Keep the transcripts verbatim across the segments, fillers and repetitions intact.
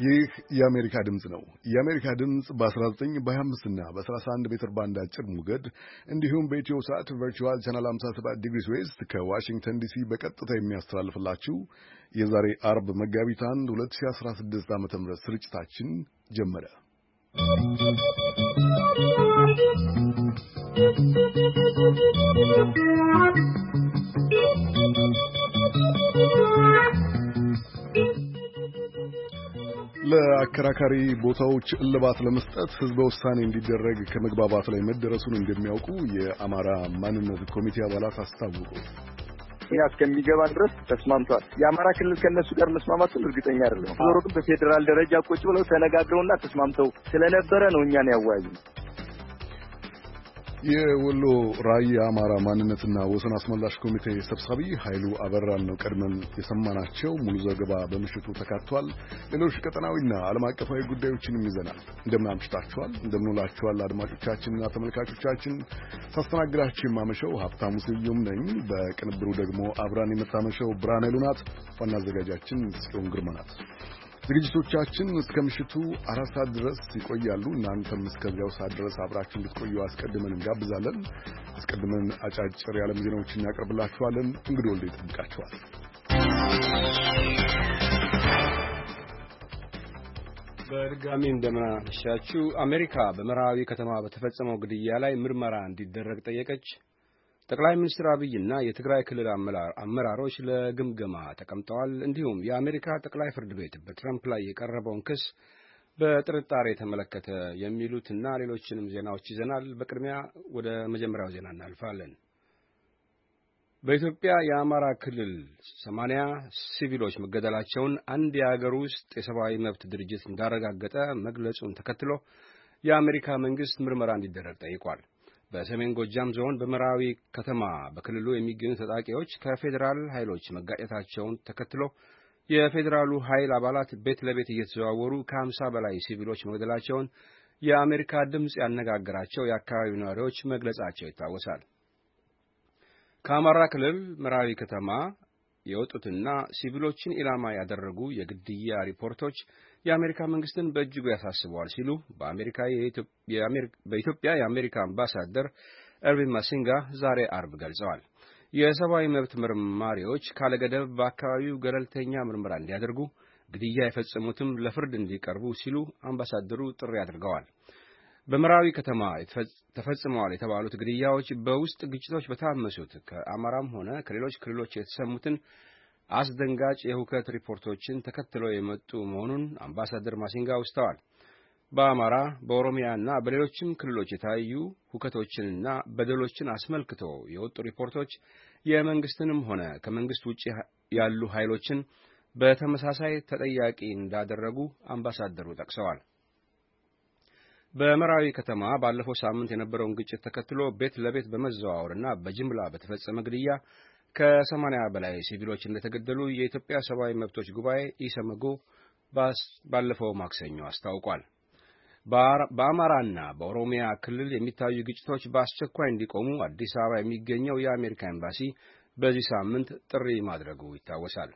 ይህ የአሜሪካ ድምፅ ነው። የአሜሪካ ድምፅ በ19 በ25 እና በ31 ሜትር ባንድ አጭር ሞገድ እንዲሁም በኢትዮ ሳት ቨርቹዋል ቻናል ሃምሳ ሰባት ዲግሪ ዌስት ከዋሽንግተን ዲሲ በቀጥታ የሚያስተላልፍላችሁ የዛሬ አርብ መጋቢት አንድ ሁለት ሺህ አስራ ስድስት ዓ.ም ስርጭታችን ጀመረ። ለአከራካሪ ቦታዎች እልባት ለመስጠት ህዝበ ውሳኔ እንዲደረግ ከመግባባት ላይ መደረሱን እንደሚያውቁ የአማራ ማንነት ኮሚቴ አባላት አስታወቁ። እኛ እስከሚገባ ድረስ ተስማምቷል። የአማራ ክልል ከነሱ ጋር መስማማቱን እርግጠኛ አይደለም። ዞሮ ግን በፌደራል ደረጃ ቁጭ ብለው ተነጋግረውና ተስማምተው ስለነበረ ነው እኛን ያወያዩ። የወሎ ራያ አማራ ማንነትና ወሰን አስመላሽ ኮሚቴ ሰብሳቢ ኃይሉ አበራን ነው ቀድመን የሰማናቸው። ሙሉ ዘገባ በምሽቱ ተካቷል። ሌሎች ቀጠናዊና ዓለም አቀፋዊ ጉዳዮችንም ይዘናል። እንደምን አምሽታችኋል፣ እንደምን ውላችኋል አድማጮቻችንና ተመልካቾቻችን። ሳስተናግዳችሁ የማመሸው ሀብታሙ ስዩም ነኝ። በቅንብሩ ደግሞ አብራን የምታመሸው ብርሃን ኃይሉ ናት። ዋና አዘጋጃችን ጽዮን ግርማ ናት። ዝግጅቶቻችን እስከ ምሽቱ አራት ሰዓት ድረስ ይቆያሉ። እናንተም እስከዚያው ሰዓት ድረስ አብራችሁ እንድትቆዩ አስቀድመን እንጋብዛለን። አስቀድመን አጫጭር የዓለም ዜናዎችን እናቀርብላችኋለን። እንግዲህ ወልደ ይጠብቃችኋል። በድጋሚ እንደምን አመሻችሁ። አሜሪካ በመራዊ ከተማ በተፈጸመው ግድያ ላይ ምርመራ እንዲደረግ ጠየቀች። ጠቅላይ ሚኒስትር አብይና የትግራይ ክልል አመራሮች ለግምገማ ተቀምጠዋል። እንዲሁም የአሜሪካ ጠቅላይ ፍርድ ቤት በትራምፕ ላይ የቀረበውን ክስ በጥርጣሬ የተመለከተ የሚሉትና ሌሎችንም ዜናዎች ይዘናል። በቅድሚያ ወደ መጀመሪያው ዜና እናልፋለን። በኢትዮጵያ የአማራ ክልል ሰማንያ ሲቪሎች መገደላቸውን አንድ የሀገር ውስጥ የሰብአዊ መብት ድርጅት እንዳረጋገጠ መግለጹን ተከትሎ የአሜሪካ መንግስት ምርመራ እንዲደረግ ጠይቋል። በሰሜን ጎጃም ዞን በመራዊ ከተማ በክልሉ የሚገኙ ታጣቂዎች ከፌዴራል ኃይሎች መጋጨታቸውን ተከትሎ የፌዴራሉ ኃይል አባላት ቤት ለቤት እየተዘዋወሩ ከሀምሳ በላይ ሲቪሎች መግደላቸውን የአሜሪካ ድምፅ ያነጋገራቸው የአካባቢው ነዋሪዎች መግለጻቸው ይታወሳል። ከአማራ ክልል መራዊ ከተማ የወጡትና ሲቪሎችን ኢላማ ያደረጉ የግድያ ሪፖርቶች የአሜሪካ መንግስትን በእጅጉ ያሳስበዋል ሲሉ በአሜሪካ በኢትዮጵያ የአሜሪካ አምባሳደር ኤርቪን ማሲንጋ ዛሬ አርብ ገልጸዋል። የሰብአዊ መብት መርማሪዎች ካለገደብ በአካባቢው ገለልተኛ ምርመራ እንዲያደርጉ፣ ግድያ የፈጸሙትም ለፍርድ እንዲቀርቡ ሲሉ አምባሳደሩ ጥሪ አድርገዋል። በመራዊ ከተማ ተፈጽመዋል የተባሉት ግድያዎች በውስጥ ግጭቶች በታመሱት ከአማራም ሆነ ከሌሎች ክልሎች የተሰሙትን አስደንጋጭ የሁከት ሪፖርቶችን ተከትለው የመጡ መሆኑን አምባሳደር ማሲንጋ አውስተዋል። በአማራ በኦሮሚያና በሌሎችም ክልሎች የታዩ ሁከቶችንና በደሎችን አስመልክቶ የወጡ ሪፖርቶች የመንግስትንም ሆነ ከመንግስት ውጪ ያሉ ኃይሎችን በተመሳሳይ ተጠያቂ እንዳደረጉ አምባሳደሩ ጠቅሰዋል። በመራዊ ከተማ ባለፈው ሳምንት የነበረውን ግጭት ተከትሎ ቤት ለቤት በመዘዋወርና በጅምላ በተፈጸመ ግድያ ከሰማንያ በላይ ሲቪሎች እንደተገደሉ የኢትዮጵያ ሰብአዊ መብቶች ጉባኤ ኢሰመጉ ባለፈው ማክሰኞ አስታውቋል። በአማራና በኦሮሚያ ክልል የሚታዩ ግጭቶች በአስቸኳይ እንዲቆሙ አዲስ አበባ የሚገኘው የአሜሪካ ኤምባሲ በዚህ ሳምንት ጥሪ ማድረጉ ይታወሳል።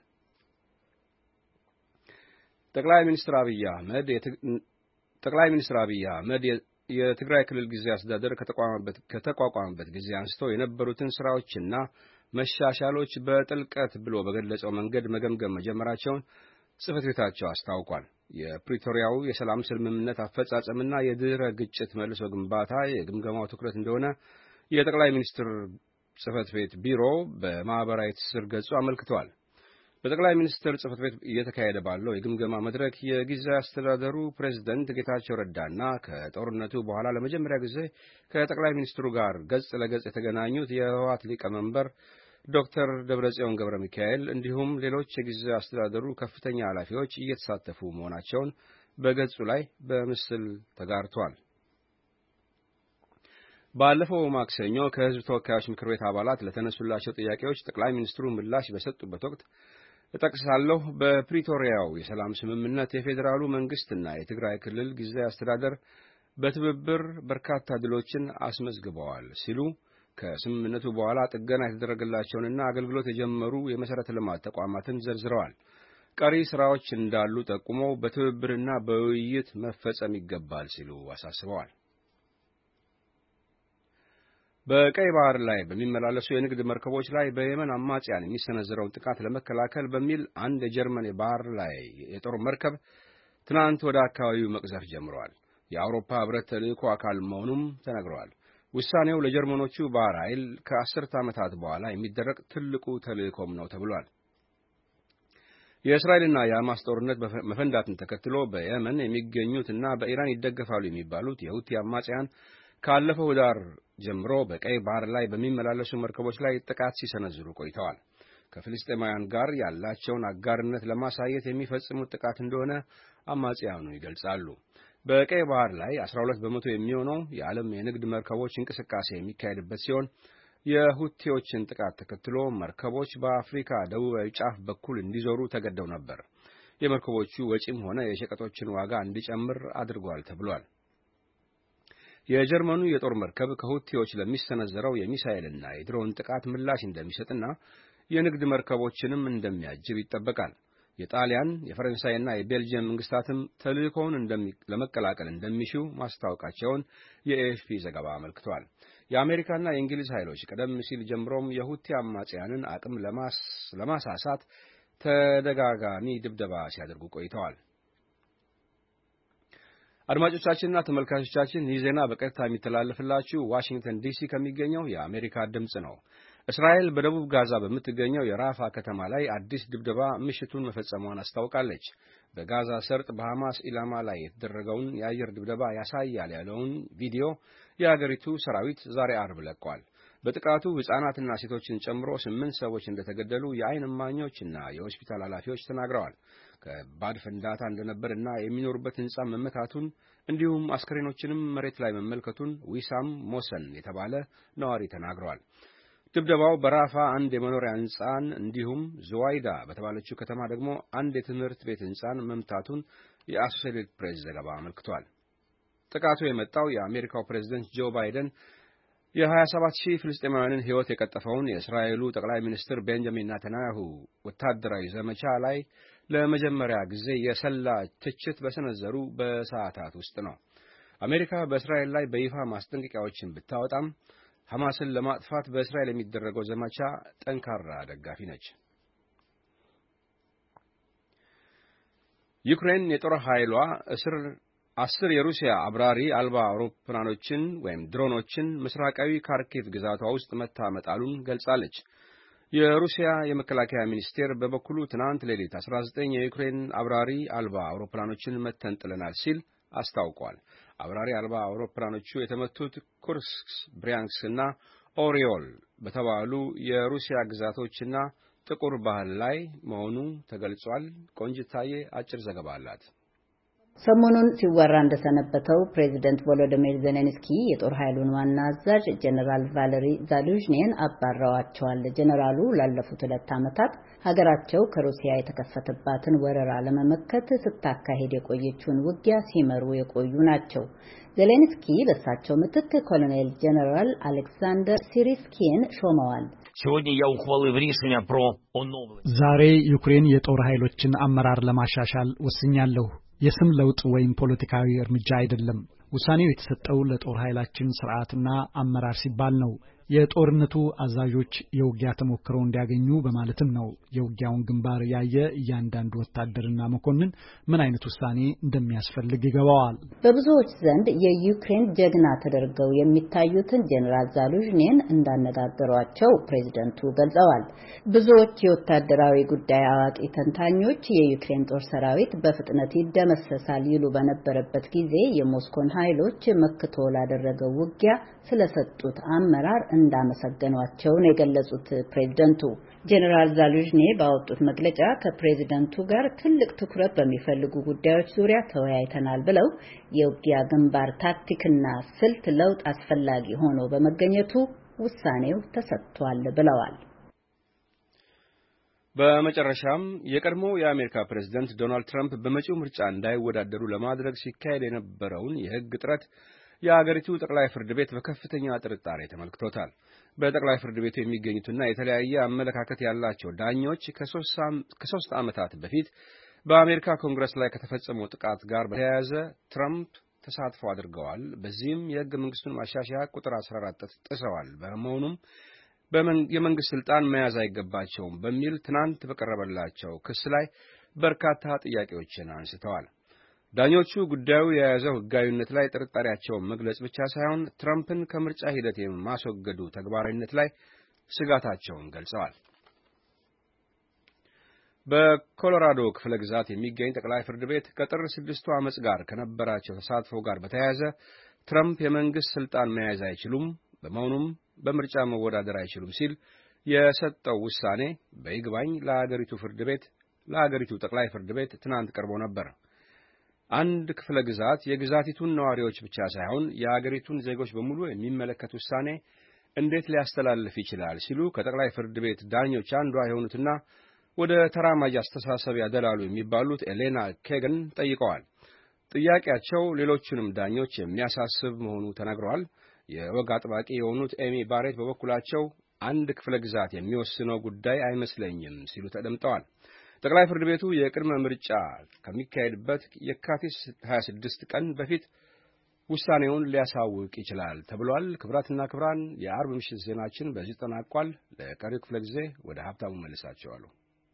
ጠቅላይ ሚኒስትር አብይ አህመድ ጠቅላይ ሚኒስትር አብይ አህመድ የትግራይ ክልል ጊዜያዊ አስተዳደር ከተቋቋመበት ጊዜ አንስቶ የነበሩትን ስራዎችና መሻሻሎች በጥልቀት ብሎ በገለጸው መንገድ መገምገም መጀመራቸውን ጽሕፈት ቤታቸው አስታውቋል። የፕሪቶሪያው የሰላም ስምምነት አፈጻጸምና የድህረ ግጭት መልሶ ግንባታ የግምገማው ትኩረት እንደሆነ የጠቅላይ ሚኒስትር ጽሕፈት ቤት ቢሮ በማህበራዊ ትስስር ገጹ አመልክቷል። በጠቅላይ ሚኒስትር ጽሕፈት ቤት እየተካሄደ ባለው የግምገማ መድረክ የጊዜያዊ አስተዳደሩ ፕሬዝዳንት ጌታቸው ረዳና ከጦርነቱ በኋላ ለመጀመሪያ ጊዜ ከጠቅላይ ሚኒስትሩ ጋር ገጽ ለገጽ የተገናኙት የህወሓት ሊቀመንበር ዶክተር ደብረጽዮን ገብረ ሚካኤል እንዲሁም ሌሎች የጊዜያዊ አስተዳደሩ ከፍተኛ ኃላፊዎች እየተሳተፉ መሆናቸውን በገጹ ላይ በምስል ተጋርቷል። ባለፈው ማክሰኞ ከህዝብ ተወካዮች ምክር ቤት አባላት ለተነሱላቸው ጥያቄዎች ጠቅላይ ሚኒስትሩ ምላሽ በሰጡበት ወቅት እጠቅሳለሁ፣ በፕሪቶሪያው የሰላም ስምምነት የፌዴራሉ መንግስትና የትግራይ ክልል ጊዜያዊ አስተዳደር በትብብር በርካታ ድሎችን አስመዝግበዋል ሲሉ ከስምምነቱ በኋላ ጥገና የተደረገላቸውንና አገልግሎት የጀመሩ የመሰረተ ልማት ተቋማትን ዘርዝረዋል። ቀሪ ስራዎች እንዳሉ ጠቁመው በትብብርና በውይይት መፈጸም ይገባል ሲሉ አሳስበዋል። በቀይ ባህር ላይ በሚመላለሱ የንግድ መርከቦች ላይ በየመን አማጽያን የሚሰነዘረውን ጥቃት ለመከላከል በሚል አንድ የጀርመን የባህር ላይ የጦር መርከብ ትናንት ወደ አካባቢው መቅዘፍ ጀምሯል። የአውሮፓ ህብረት ተልእኮ አካል መሆኑም ተነግሯል። ውሳኔው ለጀርመኖቹ ባህር ኃይል ከአስርተ ዓመታት በኋላ የሚደረግ ትልቁ ተልእኮም ነው ተብሏል። የእስራኤልና የሐማስ ጦርነት መፈንዳትን ተከትሎ በየመን የሚገኙትና በኢራን ይደገፋሉ የሚባሉት የሁቲ አማጽያን ካለፈው ዳር ጀምሮ በቀይ ባህር ላይ በሚመላለሱ መርከቦች ላይ ጥቃት ሲሰነዝሩ ቆይተዋል። ከፍልስጤማውያን ጋር ያላቸውን አጋርነት ለማሳየት የሚፈጽሙት ጥቃት እንደሆነ አማጽያኑ ይገልጻሉ። በቀይ ባህር ላይ አስራ ሁለት በመቶ የሚሆነው የዓለም የንግድ መርከቦች እንቅስቃሴ የሚካሄድበት ሲሆን የሁቲዎችን ጥቃት ተከትሎ መርከቦች በአፍሪካ ደቡባዊ ጫፍ በኩል እንዲዞሩ ተገደው ነበር። የመርከቦቹ ወጪም ሆነ የሸቀጦችን ዋጋ እንዲጨምር አድርጓል ተብሏል። የጀርመኑ የጦር መርከብ ከሁቲዎች ለሚሰነዘረው የሚሳኤልና የድሮን ጥቃት ምላሽ እንደሚሰጥና የንግድ መርከቦችንም እንደሚያጅብ ይጠበቃል። የጣሊያን፣ የፈረንሳይና የቤልጂየም መንግስታትም ተልእኮውን ለመቀላቀል እንደሚሹ ማስታወቃቸውን የኤኤፍፒ ዘገባ አመልክቷል። የአሜሪካና የእንግሊዝ ኃይሎች ቀደም ሲል ጀምሮም የሁቲ አማጽያንን አቅም ለማሳሳት ተደጋጋሚ ድብደባ ሲያደርጉ ቆይተዋል። አድማጮቻችንና ተመልካቾቻችን ይህ ዜና በቀጥታ የሚተላለፍላችሁ ዋሽንግተን ዲሲ ከሚገኘው የአሜሪካ ድምጽ ነው። እስራኤል በደቡብ ጋዛ በምትገኘው የራፋ ከተማ ላይ አዲስ ድብደባ ምሽቱን መፈጸሟን አስታውቃለች። በጋዛ ሰርጥ በሐማስ ኢላማ ላይ የተደረገውን የአየር ድብደባ ያሳያል ያለውን ቪዲዮ የአገሪቱ ሰራዊት ዛሬ አርብ ለቋል። በጥቃቱ ሕፃናትና ሴቶችን ጨምሮ ስምንት ሰዎች እንደተገደሉ የዓይን እማኞችና የሆስፒታል ኃላፊዎች ተናግረዋል። ከባድ ፍንዳታ እንደነበርና የሚኖሩበት ሕንጻ መመታቱን እንዲሁም አስከሬኖችንም መሬት ላይ መመልከቱን ዊሳም ሞሰን የተባለ ነዋሪ ተናግረዋል። ድብደባው በራፋ አንድ የመኖሪያ ሕንጻን እንዲሁም ዙዋይዳ በተባለችው ከተማ ደግሞ አንድ የትምህርት ቤት ሕንጻን መምታቱን የአሶሴትድ ፕሬስ ዘገባ አመልክቷል። ጥቃቱ የመጣው የአሜሪካው ፕሬዝዳንት ጆ ባይደን የሀያ ሰባት ሺህ ፍልስጤማውያንን ሕይወት የቀጠፈውን የእስራኤሉ ጠቅላይ ሚኒስትር ቤንጃሚን ኔታንያሁ ወታደራዊ ዘመቻ ላይ ለመጀመሪያ ጊዜ የሰላ ትችት በሰነዘሩ በሰዓታት ውስጥ ነው። አሜሪካ በእስራኤል ላይ በይፋ ማስጠንቀቂያዎችን ብታወጣም ሐማስን ለማጥፋት በእስራኤል የሚደረገው ዘመቻ ጠንካራ ደጋፊ ነች። ዩክሬን የጦር ኃይሏ እስር አስር የሩሲያ አብራሪ አልባ አውሮፕላኖችን ወይም ድሮኖችን ምስራቃዊ ካርኪቭ ግዛቷ ውስጥ መታ መጣሉን ገልጻለች። የሩሲያ የመከላከያ ሚኒስቴር በበኩሉ ትናንት ሌሊት አስራ ዘጠኝ የዩክሬን አብራሪ አልባ አውሮፕላኖችን መተን ጥለናል ሲል አስታውቋል። አብራሪ አልባ አውሮፕላኖቹ የተመቱት ኩርስክ፣ ብሪያንስክ እና ኦሪዮል በተባሉ የሩሲያ ግዛቶችና ጥቁር ባህር ላይ መሆኑ ተገልጿል። ቆንጅታዬ አጭር ዘገባ አላት። ሰሞኑን ሲወራ እንደሰነበተው ፕሬዚደንት ቮሎዲሚር ዜሌንስኪ የጦር ኃይሉን ዋና አዛዥ ጀነራል ቫለሪ ዛሉዥኔን አባረዋቸዋል። ጀነራሉ ላለፉት ሁለት ዓመታት ሀገራቸው ከሩሲያ የተከፈተባትን ወረራ ለመመከት ስታካሄድ የቆየችውን ውጊያ ሲመሩ የቆዩ ናቸው። ዜሌንስኪ በእሳቸው ምትክ ኮሎኔል ጀነራል አሌክሳንደር ሲሪስኪን ሾመዋል። ዛሬ ዩክሬን የጦር ኃይሎችን አመራር ለማሻሻል ወስኛለሁ። የስም ለውጥ ወይም ፖለቲካዊ እርምጃ አይደለም። ውሳኔው የተሰጠው ለጦር ኃይላችን ስርዓትና አመራር ሲባል ነው። የጦርነቱ አዛዦች የውጊያ ተሞክሮ እንዲያገኙ በማለትም ነው። የውጊያውን ግንባር ያየ እያንዳንዱ ወታደርና መኮንን ምን አይነት ውሳኔ እንደሚያስፈልግ ይገባዋል። በብዙዎች ዘንድ የዩክሬን ጀግና ተደርገው የሚታዩትን ጀነራል ዛሉዥኔን እንዳነጋገሯቸው ፕሬዝደንቱ ገልጸዋል። ብዙዎች የወታደራዊ ጉዳይ አዋቂ ተንታኞች የዩክሬን ጦር ሰራዊት በፍጥነት ይደመሰሳል ይሉ በነበረበት ጊዜ የሞስኮን ኃይሎች መክቶ ላደረገው ውጊያ ስለሰጡት አመራር እንዳመሰገኗቸው ነው የገለጹት ፕሬዝደንቱ። ጀነራል ዛሉዥኔ ባወጡት መግለጫ ከፕሬዝደንቱ ጋር ትልቅ ትኩረት በሚፈልጉ ጉዳዮች ዙሪያ ተወያይተናል ብለው የውጊያ ግንባር ታክቲክና ስልት ለውጥ አስፈላጊ ሆኖ በመገኘቱ ውሳኔው ተሰጥቷል ብለዋል። በመጨረሻም የቀድሞ የአሜሪካ ፕሬዝዳንት ዶናልድ ትራምፕ በመጪው ምርጫ እንዳይወዳደሩ ለማድረግ ሲካሄድ የነበረውን የሕግ ጥረት የአገሪቱ ጠቅላይ ፍርድ ቤት በከፍተኛ ጥርጣሬ ተመልክቶታል። በጠቅላይ ፍርድ ቤቱ የሚገኙትና የተለያየ አመለካከት ያላቸው ዳኞች ከሶስት ዓመታት በፊት በአሜሪካ ኮንግረስ ላይ ከተፈጸመው ጥቃት ጋር በተያያዘ ትራምፕ ተሳትፎ አድርገዋል፣ በዚህም የሕገ መንግስቱን ማሻሻያ ቁጥር አስራ አራት ጥሰዋል፣ በመሆኑም የመንግስት ስልጣን መያዝ አይገባቸውም በሚል ትናንት በቀረበላቸው ክስ ላይ በርካታ ጥያቄዎችን አንስተዋል። ዳኞቹ ጉዳዩ የያዘው ሕጋዊነት ላይ ጥርጣሬያቸውን መግለጽ ብቻ ሳይሆን ትራምፕን ከምርጫ ሂደት የማስወገዱ ተግባራዊነት ላይ ስጋታቸውን ገልጸዋል። በኮሎራዶ ክፍለ ግዛት የሚገኝ ጠቅላይ ፍርድ ቤት ከጥር ስድስቱ ዓመፅ ጋር ከነበራቸው ተሳትፎ ጋር በተያያዘ ትራምፕ የመንግስት ስልጣን መያዝ አይችሉም፣ በመሆኑም በምርጫ መወዳደር አይችሉም ሲል የሰጠው ውሳኔ በይግባኝ ለአገሪቱ ፍርድ ቤት ለአገሪቱ ጠቅላይ ፍርድ ቤት ትናንት ቀርቦ ነበር። አንድ ክፍለ ግዛት የግዛቲቱን ነዋሪዎች ብቻ ሳይሆን የአገሪቱን ዜጎች በሙሉ የሚመለከት ውሳኔ እንዴት ሊያስተላልፍ ይችላል ሲሉ ከጠቅላይ ፍርድ ቤት ዳኞች አንዷ የሆኑትና ወደ ተራማጅ አስተሳሰብ ያደላሉ የሚባሉት ኤሌና ኬገን ጠይቀዋል። ጥያቄያቸው ሌሎቹንም ዳኞች የሚያሳስብ መሆኑ ተነግሯል። የወግ አጥባቂ የሆኑት ኤሚ ባሬት በበኩላቸው አንድ ክፍለ ግዛት የሚወስነው ጉዳይ አይመስለኝም ሲሉ ተደምጠዋል። ጠቅላይ ፍርድ ቤቱ የቅድመ ምርጫ ከሚካሄድበት የካቲት ሀያ ስድስት ቀን በፊት ውሳኔውን ሊያሳውቅ ይችላል ተብሏል። ክብራትና ክብራን የአርብ ምሽት ዜናችን በዚህ ተጠናቋል። ለቀሪው ክፍለ ጊዜ ወደ ሀብታሙ መልሳቸዋለሁ።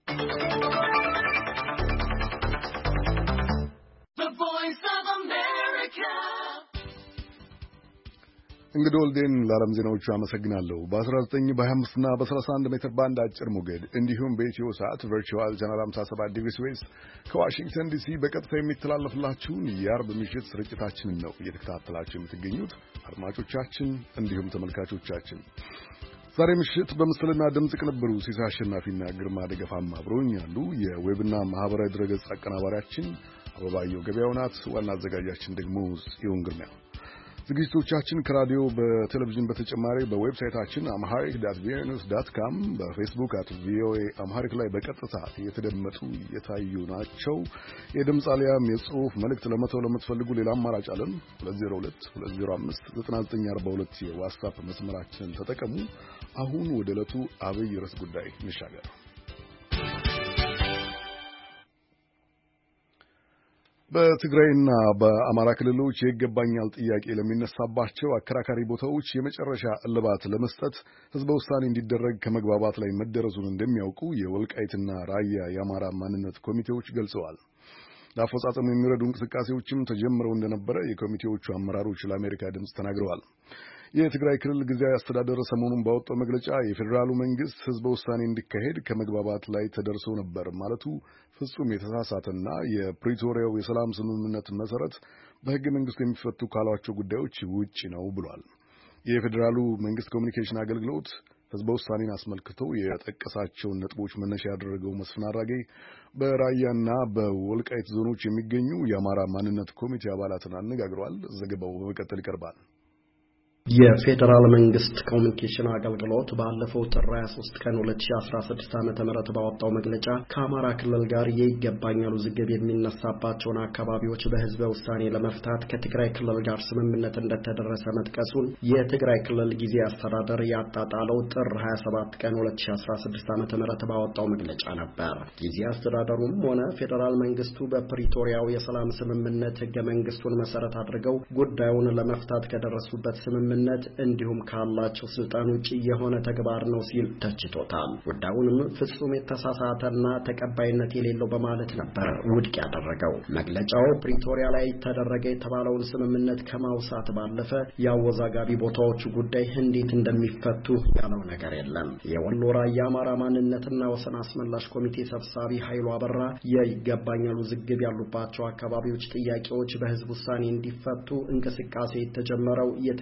እንግዲህ ወልዴን ለዓለም ዜናዎቹ አመሰግናለሁ። በ19 በ25 እና በ31 ሜትር ባንድ አጭር ሞገድ እንዲሁም በኢትዮ ሰዓት ቨርቹዋል ቻናል ሃምሳ ሰባት ዲግሪ ዌስት ከዋሽንግተን ዲሲ በቀጥታ የሚተላለፍላችሁን የአርብ ምሽት ስርጭታችንን ነው እየተከታተላችሁ የምትገኙት አድማጮቻችን እንዲሁም ተመልካቾቻችን። ዛሬ ምሽት በምስልና ድምጽ ቅንብሩ ሲሳይ አሸናፊና ግርማ ደገፋማ አብረውኛሉ። የዌብና ማህበራዊ ድረገጽ አቀናባሪያችን አበባየው ገበያው ናት። ዋና አዘጋጃችን ደግሞ ጽዮን ግርማ። ዝግጅቶቻችን ከራዲዮ በቴሌቪዥን በተጨማሪ በዌብሳይታችን amharic dot v o a news dot com በፌስቡክ አት ቪኦኤ አምሃሪክ ላይ በቀጥታ እየተደመጡ እየታዩ ናቸው። የድምጽ አሊያም የጽሑፍ መልእክት ለመተው ለምትፈልጉ ሌላ አማራጭ አለን። ሁለት ዜሮ ሁለት ሁለት ዜሮ አምስት ዘጠና ዘጠኝ አርባ ሁለት የዋትስአፕ መስመራችንን ተጠቀሙ። አሁን ወደ ዕለቱ አብይ ርዕስ ጉዳይ እንሻገር። በትግራይና በአማራ ክልሎች የይገባኛል ጥያቄ ለሚነሳባቸው አከራካሪ ቦታዎች የመጨረሻ እልባት ለመስጠት ህዝበ ውሳኔ እንዲደረግ ከመግባባት ላይ መደረሱን እንደሚያውቁ የወልቃይትና ራያ የአማራ ማንነት ኮሚቴዎች ገልጸዋል። ለአፈጻጸሙ የሚረዱ እንቅስቃሴዎችም ተጀምረው እንደነበረ የኮሚቴዎቹ አመራሮች ለአሜሪካ ድምፅ ተናግረዋል። የትግራይ ክልል ጊዜያዊ አስተዳደር ሰሞኑን ባወጣው መግለጫ የፌዴራሉ መንግስት ህዝበ ውሳኔ እንዲካሄድ ከመግባባት ላይ ተደርሶ ነበር ማለቱ ፍጹም የተሳሳተና የፕሪቶሪያው የሰላም ስምምነት መሰረት በህገ መንግስቱ የሚፈቱ ካሏቸው ጉዳዮች ውጪ ነው ብሏል። የፌዴራሉ መንግስት ኮሚኒኬሽን አገልግሎት ህዝበ ውሳኔን አስመልክቶ የጠቀሳቸውን ነጥቦች መነሻ ያደረገው መስፍን አራጌ በራያና በወልቃይት ዞኖች የሚገኙ የአማራ ማንነት ኮሚቴ አባላትን አነጋግሯል። ዘገባው በመቀጠል ይቀርባል። የፌዴራል መንግስት ኮሚኒኬሽን አገልግሎት ባለፈው ጥር ሃያ ሶስት ቀን ሁለት ሺህ አስራ ስድስት ዓመተ ምህረት ባወጣው መግለጫ ከአማራ ክልል ጋር የይገባኛል ውዝግብ የሚነሳባቸውን አካባቢዎች በህዝበ ውሳኔ ለመፍታት ከትግራይ ክልል ጋር ስምምነት እንደተደረሰ መጥቀሱን የትግራይ ክልል ጊዜያዊ አስተዳደር ያጣጣለው ጥር ሃያ ሰባት ቀን ሁለት ሺህ አስራ ስድስት ዓመተ ምህረት ባወጣው መግለጫ ነበር። ጊዜያዊ አስተዳደሩም ሆነ ፌዴራል መንግስቱ በፕሪቶሪያው የሰላም ስምምነት ህገ መንግስቱን መሰረት አድርገው ጉዳዩን ለመፍታት ከደረሱበት ስምምነት እንዲሁም ካላቸው ስልጣን ውጪ የሆነ ተግባር ነው ሲል ተችቶታል። ጉዳዩንም ፍጹም የተሳሳተና ተቀባይነት የሌለው በማለት ነበር ውድቅ ያደረገው። መግለጫው ፕሪቶሪያ ላይ ተደረገ የተባለውን ስምምነት ከማውሳት ባለፈ ያወዛጋቢ ቦታዎቹ ጉዳይ እንዴት እንደሚፈቱ ያለው ነገር የለም። የወሎ ራያ አማራ ማንነትና ወሰን አስመላሽ ኮሚቴ ሰብሳቢ ኃይሉ አበራ የይገባኛል ውዝግብ ያሉባቸው አካባቢዎች ጥያቄዎች በህዝብ ውሳኔ እንዲፈቱ እንቅስቃሴ የተጀመረው የትግራይ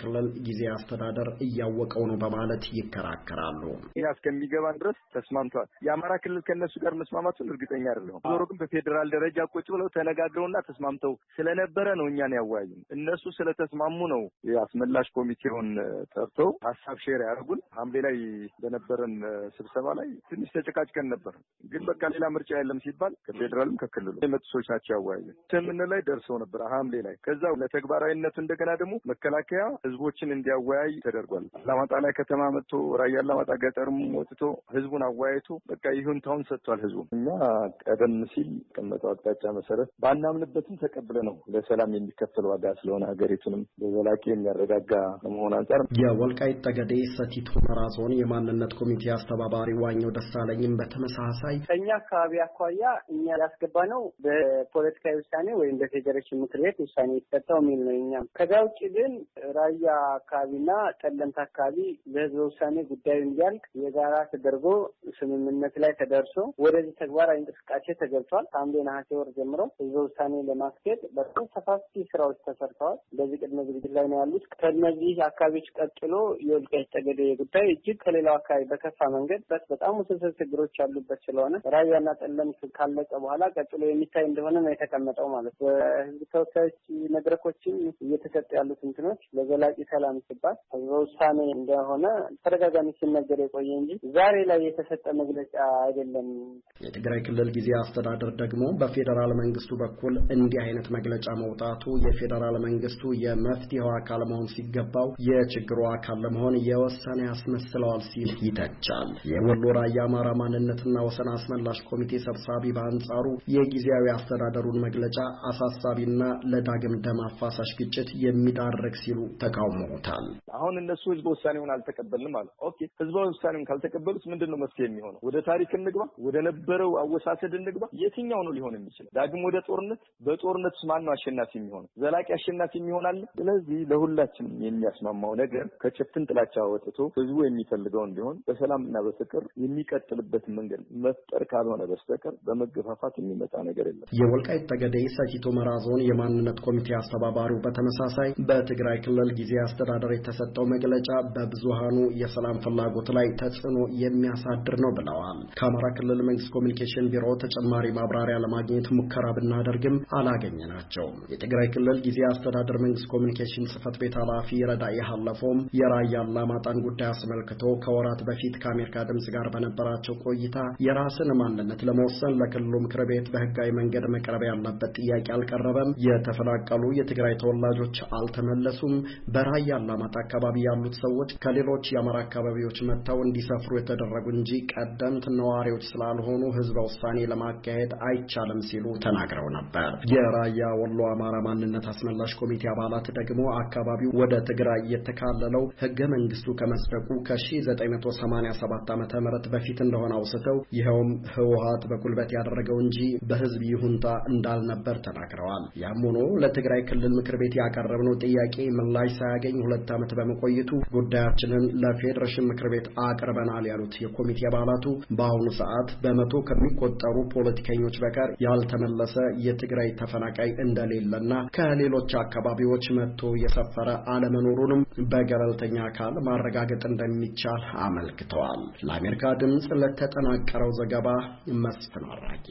ክልል ጊዜያዊ አስተዳደር እያወቀው ነው በማለት ይከራከራሉ። ያ እስከሚገባን ድረስ ተስማምቷል። የአማራ ክልል ከነሱ ጋር መስማማቱን እርግጠኛ አይደለሁም። ዞሮ ግን በፌዴራል ደረጃ ቁጭ ብለው ተነጋግረውና ተስማምተው ስለነበረ ነው እኛን ያወያዩን። እነሱ ስለተስማሙ ነው የአስመላሽ ኮሚቴውን ጠርተው ሀሳብ ሼር ያደርጉን። ሐምሌ ላይ በነበረን ስብሰባ ላይ ትንሽ ተጨቃጭቀን ነበር። ግን በቃ ሌላ ምርጫ የለም ሲባል ከፌዴራልም ከክልሉ የመጡ ሰዎች ናቸው ያወያዩን። ስምምነት ላይ ደርሰው ነበር ሐምሌ ላይ። ከዛ ለተግባራዊነቱ እንደገና ደግሞ መከላከያ ህዝቦችን እንዲያወያይ ተደርጓል። አላማጣ ላይ ከተማ መጥቶ ራያ አላማጣ ገጠርም ወጥቶ ህዝቡን አወያይቶ በቃ ይሁንታውን ሰጥቷል ህዝቡ። እኛ ቀደም ሲል ቀመጠው አቅጣጫ መሰረት ባናምንበትም ተቀብለ ነው ለሰላም የሚከፈል ዋጋ ስለሆነ ሀገሪቱንም በዘላቂ የሚያረጋጋ መሆን አንጻር የወልቃይት ጠገዴ ሰቲት ሁመራ ዞን የማንነት ኮሚቴ አስተባባሪ ዋኘው ደሳለኝም በተመሳሳይ ከኛ አካባቢ አኳያ እኛ ያስገባነው በፖለቲካዊ ውሳኔ ወይም በፌዴሬሽን ምክር ቤት ውሳኔ የተሰጠው የሚል ነው። እኛም ከዛ ውጭ ግን ራያ አካባቢና ጠለምት አካባቢ ለህዝበ ውሳኔ ጉዳዩ እንዲያልቅ የጋራ ተደርጎ ስምምነት ላይ ተደርሶ ወደዚህ ተግባራዊ እንቅስቃሴ ተገብቷል። ከሐምሌ ነሐሴ ወር ጀምሮ ህዝበ ውሳኔ ለማስኬድ በጣም ሰፋፊ ስራዎች ተሰርተዋል። በዚህ ቅድመ ዝግጅት ላይ ነው ያሉት። ከነዚህ አካባቢዎች ቀጥሎ የወልቃይት ጠገዴ ጉዳይ እጅግ ከሌላው አካባቢ በከፋ መንገድ በጣም ውስብስብ ችግሮች ያሉበት ስለሆነ ራያና ጠለምት ካለቀ በኋላ ቀጥሎ የሚታይ እንደሆነ ነው የተቀመጠው ማለት ነው። በህዝብ ተወካዮች መድረኮችም እየተሰጡ ያሉት እንትኖች ለዘላቂ ሰላም ሲባል ህዝበ ውሳኔ እንደሆነ ተደጋጋሚ ሲነገር የቆየ እንጂ ዛሬ ላይ የተሰጠ መግለጫ አይደለም። የትግራይ ክልል ጊዜያዊ አስተዳደር ደግሞ በፌዴራል መንግስቱ በኩል እንዲህ አይነት መግለጫ መውጣቱ የፌዴራል መንግስቱ የመፍትሄው አካል መሆን ሲገባው የችግሩ አካል ለመሆን የወሰነ ያስመስለዋል ሲል ይተቻል። የወሎ ራያ አማራ ማንነትና ወሰን አስመላሽ ኮሚቴ ሰብሳቢ በአንጻሩ የጊዜያዊ አስተዳደሩን መግለጫ አሳሳቢና ለዳግም ደም አፋሳሽ ግጭት የሚዳርግ ሲሉ ተቃውመውታል። አሁን እነሱ ህዝበ ውሳኔውን አልተቀበልንም አሉ። ኦኬ ህዝበ ውሳኔውን ካልተቀበሉት ምንድነው መፍትሄ የሚሆነው? ወደ ታሪክ እንግባ፣ ወደ ነበረው አወሳሰድ እንግባ። የትኛው ነው ሊሆን የሚችለው? ዳግም ወደ ጦርነት? በጦርነት ማን ነው አሸናፊ የሚሆነው? ዘላቂ አሸናፊ የሚሆናል? ስለዚህ ለሁላችንም የሚያስማማው ነገር ከጭፍን ጥላቻ ወጥቶ ህዝቡ የሚፈልገውን ቢሆን በሰላምና በፍቅር የሚቀጥልበት መንገድ መፍጠር ካልሆነ በስተቀር በመገፋፋት የሚመጣ ነገር የለም። የወልቃይት ጠገዴ ሰቲት ሁመራ ዞን የማንነት ኮሚቴ አስተባባሪው በተመሳሳይ በትግራይ ክልል ጊዜያዊ አስተዳደር የተሰጠው መግለጫ በብዙሃኑ የሰላም ፍላጎት ላይ ተጽዕኖ የሚያሳድር ነው ብለዋል። ከአማራ ክልል መንግስት ኮሚኒኬሽን ቢሮ ተጨማሪ ማብራሪያ ለማግኘት ሙከራ ብናደርግም አላገኘናቸውም። የትግራይ ክልል ጊዜያዊ አስተዳደር መንግስት ኮሚኒኬሽን ጽህፈት ቤት ኃላፊ ረዳኢ ሀለፎም የራያ አላማጣን ጉዳይ አስመልክቶ ከወራት በፊት ከአሜሪካ ድምጽ ጋር በነበራቸው ቆይታ የራስን ማንነት ለመወሰን ለክልሉ ምክር ቤት በህጋዊ መንገድ መቅረብ ያለበት ጥያቄ አልቀረበም፣ የተፈናቀሉ የትግራይ ተወላጆች አልተመለሱም፣ በራያ አላማጣ አካባቢ ያሉት ሰዎች ከሌሎች የአማራ አካባቢዎች መጥተው እንዲሰፍሩ የተደረጉ እንጂ ቀደምት ነዋሪዎች ስላልሆኑ ህዝበ ውሳኔ ለማካሄድ አይቻልም ሲሉ ተናግረው ነበር። የራያ ወሎ አማራ ማንነት አስመላሽ ኮሚቴ አባላት ደግሞ አካባቢው ወደ ትግራይ የተካለለው ህገ መንግስቱ ከመስረቁ ከሺህ ዘጠኝ መቶ ሰማንያ ሰባት ዓመተ ምህረት በፊት እንደሆነ አውስተው ይኸውም ህወሓት በጉልበት ያደረገው እንጂ በህዝብ ይሁንታ እንዳልነበር ተናግረዋል። ያም ሆኖ ለትግራይ ክልል ምክር ቤት ያቀረብነው ጥያቄ ምላሽ ሳያገኝ ሁለት ዓመት በመቆየቱ ጉዳያችንን ለፌዴሬሽን ምክር ቤት አቅርበናል ያሉት የኮሚቴ አባላቱ በአሁኑ ሰዓት በመቶ ከሚቆጠሩ ፖለቲከኞች በቀር ያልተመለሰ የትግራይ ተፈናቃይ እንደሌለና ከሌሎች አካባቢዎች መጥቶ የሰፈረ አለመኖሩንም በገለልተኛ አካል ማረጋገጥ እንደሚቻል አመልክተዋል። ለአሜሪካ ድምጽ ለተጠናቀረው ዘገባ መስፍን አራጌ።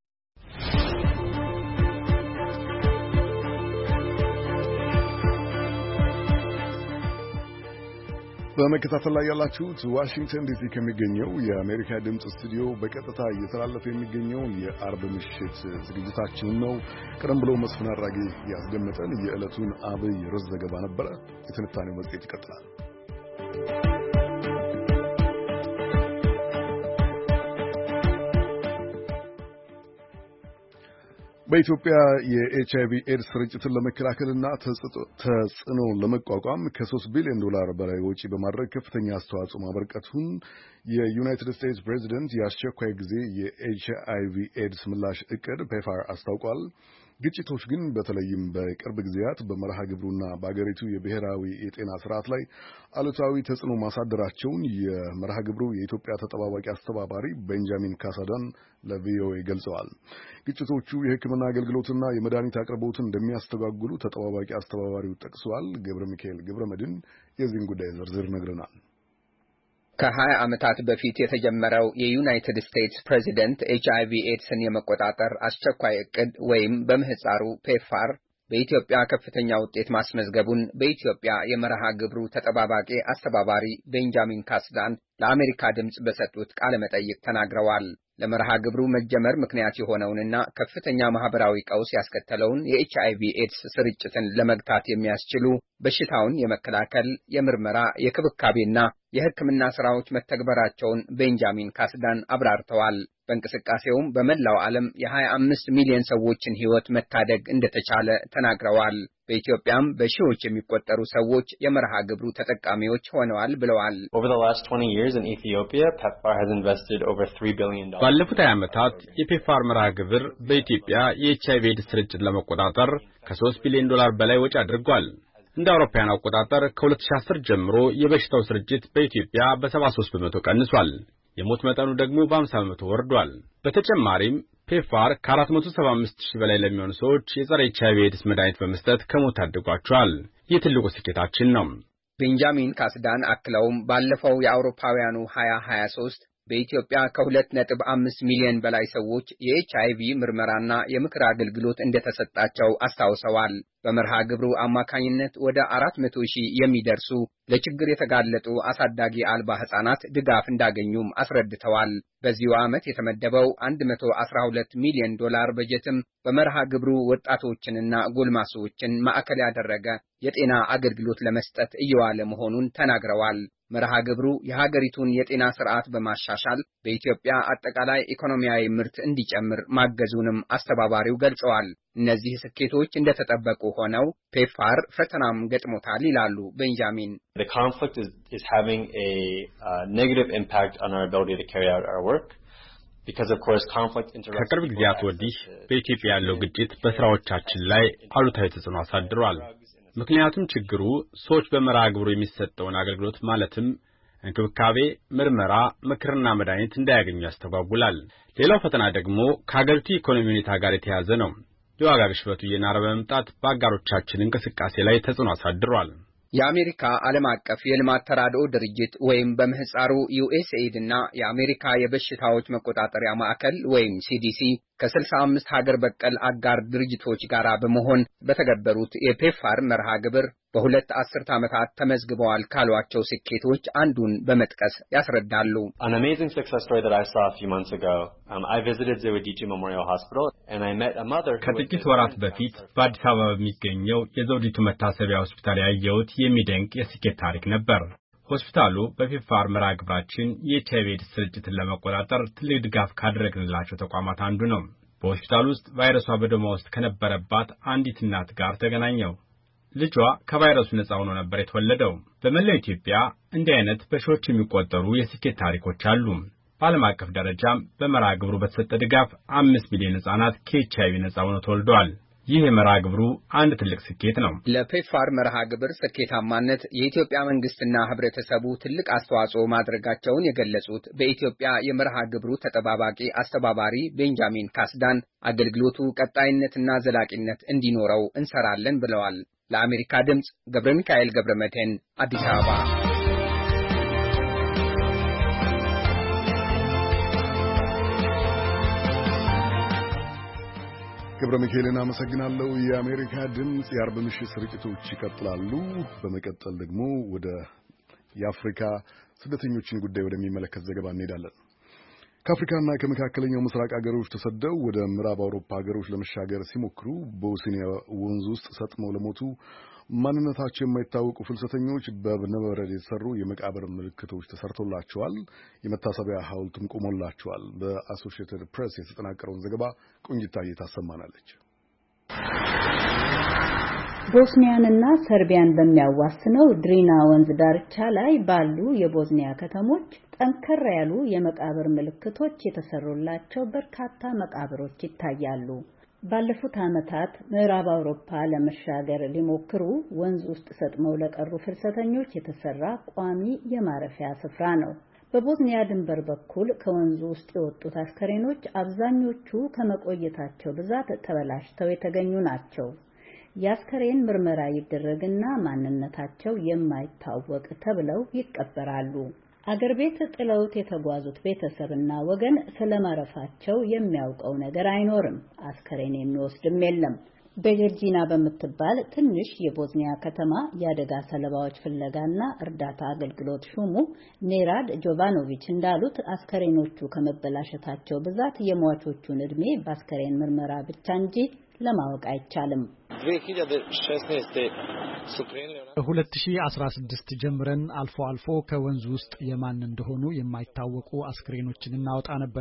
በመከታተል ላይ ያላችሁት ዋሽንግተን ዲሲ ከሚገኘው የአሜሪካ ድምጽ ስቱዲዮ በቀጥታ እየተላለፈ የሚገኘው የአርብ ምሽት ዝግጅታችን ነው። ቀደም ብሎ መስፍን አራጌ ያስደመጠን የዕለቱን አብይ ርዕስ ዘገባ ነበረ። የትንታኔው መጽሔት ይቀጥላል። በኢትዮጵያ የኤች አይ ቪ ኤድስ ስርጭትን ለመከላከልና ተጽዕኖውን ለመቋቋም ከሶስት ቢሊዮን ዶላር በላይ ወጪ በማድረግ ከፍተኛ አስተዋጽኦ ማበርከቱን የዩናይትድ ስቴትስ ፕሬዚደንት የአስቸኳይ ጊዜ የኤች አይ ቪ ኤድስ ምላሽ እቅድ ፔፋር አስታውቋል። ግጭቶች ግን በተለይም በቅርብ ጊዜያት በመርሃ ግብሩና በአገሪቱ የብሔራዊ የጤና ስርዓት ላይ አሉታዊ ተጽዕኖ ማሳደራቸውን የመርሃ ግብሩ የኢትዮጵያ ተጠባባቂ አስተባባሪ ቤንጃሚን ካሳዳን ለቪኦኤ ገልጸዋል። ግጭቶቹ የሕክምና አገልግሎትና የመድኃኒት አቅርቦትን እንደሚያስተጓጉሉ ተጠባባቂ አስተባባሪው ጠቅሰዋል። ገብረ ሚካኤል ገብረ መድን የዚህን ጉዳይ ዝርዝር ነግረናል። ከሀያ ዓመታት በፊት የተጀመረው የዩናይትድ ስቴትስ ፕሬዚደንት ኤች አይ ቪ ኤድስን የመቆጣጠር አስቸኳይ ዕቅድ ወይም በምህፃሩ ፔፋር በኢትዮጵያ ከፍተኛ ውጤት ማስመዝገቡን በኢትዮጵያ የመርሃ ግብሩ ተጠባባቂ አስተባባሪ ቤንጃሚን ካስዳን ለአሜሪካ ድምጽ በሰጡት ቃለ መጠይቅ ተናግረዋል። ለመርሃ ግብሩ መጀመር ምክንያት የሆነውንና ከፍተኛ ማህበራዊ ቀውስ ያስከተለውን የኤች አይ ቪ ኤድስ ስርጭትን ለመግታት የሚያስችሉ በሽታውን የመከላከል፣ የምርመራ፣ የክብካቤና የሕክምና ስራዎች መተግበራቸውን ቤንጃሚን ካስዳን አብራርተዋል። በእንቅስቃሴውም በመላው ዓለም የሀያ አምስት ሚሊዮን ሰዎችን ሕይወት መታደግ እንደተቻለ ተናግረዋል። በኢትዮጵያም በሺዎች የሚቆጠሩ ሰዎች የመርሃ ግብሩ ተጠቃሚዎች ሆነዋል ብለዋል። ባለፉት ሀያ ዓመታት የፔፋር መርሃ ግብር በኢትዮጵያ የኤች አይ ቪ ኤድስ ስርጭት ለመቆጣጠር ከሶስት ቢሊዮን ዶላር በላይ ወጪ አድርጓል። እንደ አውሮፓውያን አቆጣጠር ከሁለት ሺህ አስር ጀምሮ የበሽታው ስርጭት በኢትዮጵያ በሰባ ሶስት በመቶ ቀንሷል። የሞት መጠኑ ደግሞ በሀምሳ በመቶ ወርዷል። በተጨማሪም ፔፋር ከአራት መቶ ሰባ አምስት ሺህ በላይ ለሚሆኑ ሰዎች የጸረ ኤች አይ ቪ ኤድስ መድኃኒት በመስጠት ከሞት አድጓቸዋል። ይህ ትልቁ ስኬታችን ነው። ቤንጃሚን ካስዳን አክለውም ባለፈው የአውሮፓውያኑ ሀያ ሀያ ሦስት በኢትዮጵያ ከሁለት ነጥብ አምስት ሚሊዮን በላይ ሰዎች የኤች አይ ቪ ምርመራና የምክር አገልግሎት እንደተሰጣቸው አስታውሰዋል። በመርሃ ግብሩ አማካኝነት ወደ አራት መቶ ሺህ የሚደርሱ ለችግር የተጋለጡ አሳዳጊ አልባ ሕፃናት ድጋፍ እንዳገኙም አስረድተዋል። በዚሁ ዓመት የተመደበው አንድ መቶ አስራ ሁለት ሚሊዮን ዶላር በጀትም በመርሃ ግብሩ ወጣቶችንና ጎልማሶችን ማዕከል ያደረገ የጤና አገልግሎት ለመስጠት እየዋለ መሆኑን ተናግረዋል። መርሃ ግብሩ የሀገሪቱን የጤና ስርዓት በማሻሻል በኢትዮጵያ አጠቃላይ ኢኮኖሚያዊ ምርት እንዲጨምር ማገዙንም አስተባባሪው ገልጸዋል። እነዚህ ስኬቶች እንደተጠበቁ ሆነው ፔፋር ፈተናም ገጥሞታል ይላሉ ቤንጃሚን። The conflict is, is having a uh, negative impact on our ability to carry out our work. Because of course conflict interrupts. ከቅርብ ጊዜያት ወዲህ በኢትዮጵያ ያለው ግጭት በስራዎቻችን ላይ አሉታዊ ተጽዕኖ አሳድሯል። ምክንያቱም ችግሩ ሰዎች በመርሃ ግብሩ የሚሰጠውን አገልግሎት ማለትም እንክብካቤ፣ ምርመራ፣ ምክርና መድኃኒት እንዳያገኙ ያስተጓጉላል። ሌላው ፈተና ደግሞ ከሀገሪቱ ኢኮኖሚ ሁኔታ ጋር የተያያዘ ነው። የዋጋ ግሽበቱ እየናረ በመምጣት በአጋሮቻችን እንቅስቃሴ ላይ ተጽዕኖ አሳድሯል። የአሜሪካ ዓለም አቀፍ የልማት ተራድኦ ድርጅት ወይም በምህፃሩ ዩ ኤስ ኤ ዲ እና የአሜሪካ የበሽታዎች መቆጣጠሪያ ማዕከል ወይም ሲ ዲ ሲ ከስልሳ አምስት ሀገር በቀል አጋር ድርጅቶች ጋር በመሆን በተገበሩት የፔፋር መርሃ ግብር በሁለት አስርት ዓመታት ተመዝግበዋል ካሏቸው ስኬቶች አንዱን በመጥቀስ ያስረዳሉ። An amazing success story that I saw a few months ago. Um, I visited ዘውዲቱ Memorial Hospital and I met a mother. ከጥቂት ወራት በፊት በአዲስ አበባ በሚገኘው የዘውዲቱ መታሰቢያ ሆስፒታል ያየሁት የሚደንቅ የስኬት ታሪክ ነበር። ሆስፒታሉ በፔፋር መርሃ ግብራችን የኤች አይ ቪ ኤድስ ስርጭትን ለመቆጣጠር ትልቅ ድጋፍ ካደረግንላቸው ተቋማት አንዱ ነው። በሆስፒታሉ ውስጥ ቫይረሷ በደሟ ውስጥ ከነበረባት አንዲት እናት ጋር ተገናኘው። ልጇ ከቫይረሱ ነፃ ሆኖ ነበር የተወለደው። በመላው ኢትዮጵያ እንዲህ አይነት በሺዎች የሚቆጠሩ የስኬት ታሪኮች አሉ። በዓለም አቀፍ ደረጃም በመርሃ ግብሩ በተሰጠ ድጋፍ አምስት ሚሊዮን ሕፃናት ከኤች አይ ቪ ነፃ ሆነው ተወልደዋል። ይህ የመርሃ ግብሩ አንድ ትልቅ ስኬት ነው። ለፔፋር መርሃ ግብር ስኬታማነት የኢትዮጵያ መንግስትና ህብረተሰቡ ትልቅ አስተዋጽኦ ማድረጋቸውን የገለጹት በኢትዮጵያ የመርሃ ግብሩ ተጠባባቂ አስተባባሪ ቤንጃሚን ካስዳን አገልግሎቱ ቀጣይነትና ዘላቂነት እንዲኖረው እንሰራለን ብለዋል። ለአሜሪካ ድምጽ ገብረ ሚካኤል ገብረ መድህን አዲስ አበባ። ገብረ ሚካኤልን አመሰግናለሁ። የአሜሪካ ድምጽ የአርብ ምሽት ስርጭቶች ይቀጥላሉ። በመቀጠል ደግሞ ወደ የአፍሪካ ስደተኞችን ጉዳይ ወደሚመለከት ዘገባ እንሄዳለን። ከአፍሪካና ከመካከለኛው ምስራቅ ሀገሮች ተሰደው ወደ ምዕራብ አውሮፓ ሀገሮች ለመሻገር ሲሞክሩ በቦስኒያ ወንዝ ውስጥ ሰጥመው ለሞቱ ማንነታቸው የማይታወቁ ፍልሰተኞች በእብነበረድ የተሰሩ የመቃብር ምልክቶች ተሰርቶላቸዋል። የመታሰቢያ ሐውልትም ቆሞላቸዋል። በአሶሺየትድ ፕሬስ የተጠናቀረውን ዘገባ ቆንጅታዬ ታሰማናለች። ቦስኒያንና ሰርቢያን በሚያዋስነው ድሪና ወንዝ ዳርቻ ላይ ባሉ የቦስኒያ ከተሞች ጠንከር ያሉ የመቃብር ምልክቶች የተሰሩላቸው በርካታ መቃብሮች ይታያሉ። ባለፉት ዓመታት ምዕራብ አውሮፓ ለመሻገር ሊሞክሩ ወንዝ ውስጥ ሰጥመው ለቀሩ ፍልሰተኞች የተሰራ ቋሚ የማረፊያ ስፍራ ነው። በቦዝኒያ ድንበር በኩል ከወንዙ ውስጥ የወጡት አስከሬኖች አብዛኞቹ ከመቆየታቸው ብዛት ተበላሽተው የተገኙ ናቸው። የአስከሬን ምርመራ ይደረግና ማንነታቸው የማይታወቅ ተብለው ይቀበራሉ። አገር ቤት ጥለውት የተጓዙት ቤተሰብና ወገን ስለማረፋቸው የሚያውቀው ነገር አይኖርም። አስከሬን የሚወስድም የለም። በጀርጂና በምትባል ትንሽ የቦዝኒያ ከተማ የአደጋ ሰለባዎች ፍለጋና እርዳታ አገልግሎት ሹሙ ኔራድ ጆቫኖቪች እንዳሉት አስከሬኖቹ ከመበላሸታቸው ብዛት የሟቾቹን ዕድሜ በአስከሬን ምርመራ ብቻ እንጂ ለማወቅ አይቻልም። ሁለት ሺህ አስራ ስድስት ጀምረን አልፎ አልፎ ከወንዙ ውስጥ የማን እንደሆኑ የማይታወቁ አስክሬኖችን እናወጣ ነበር።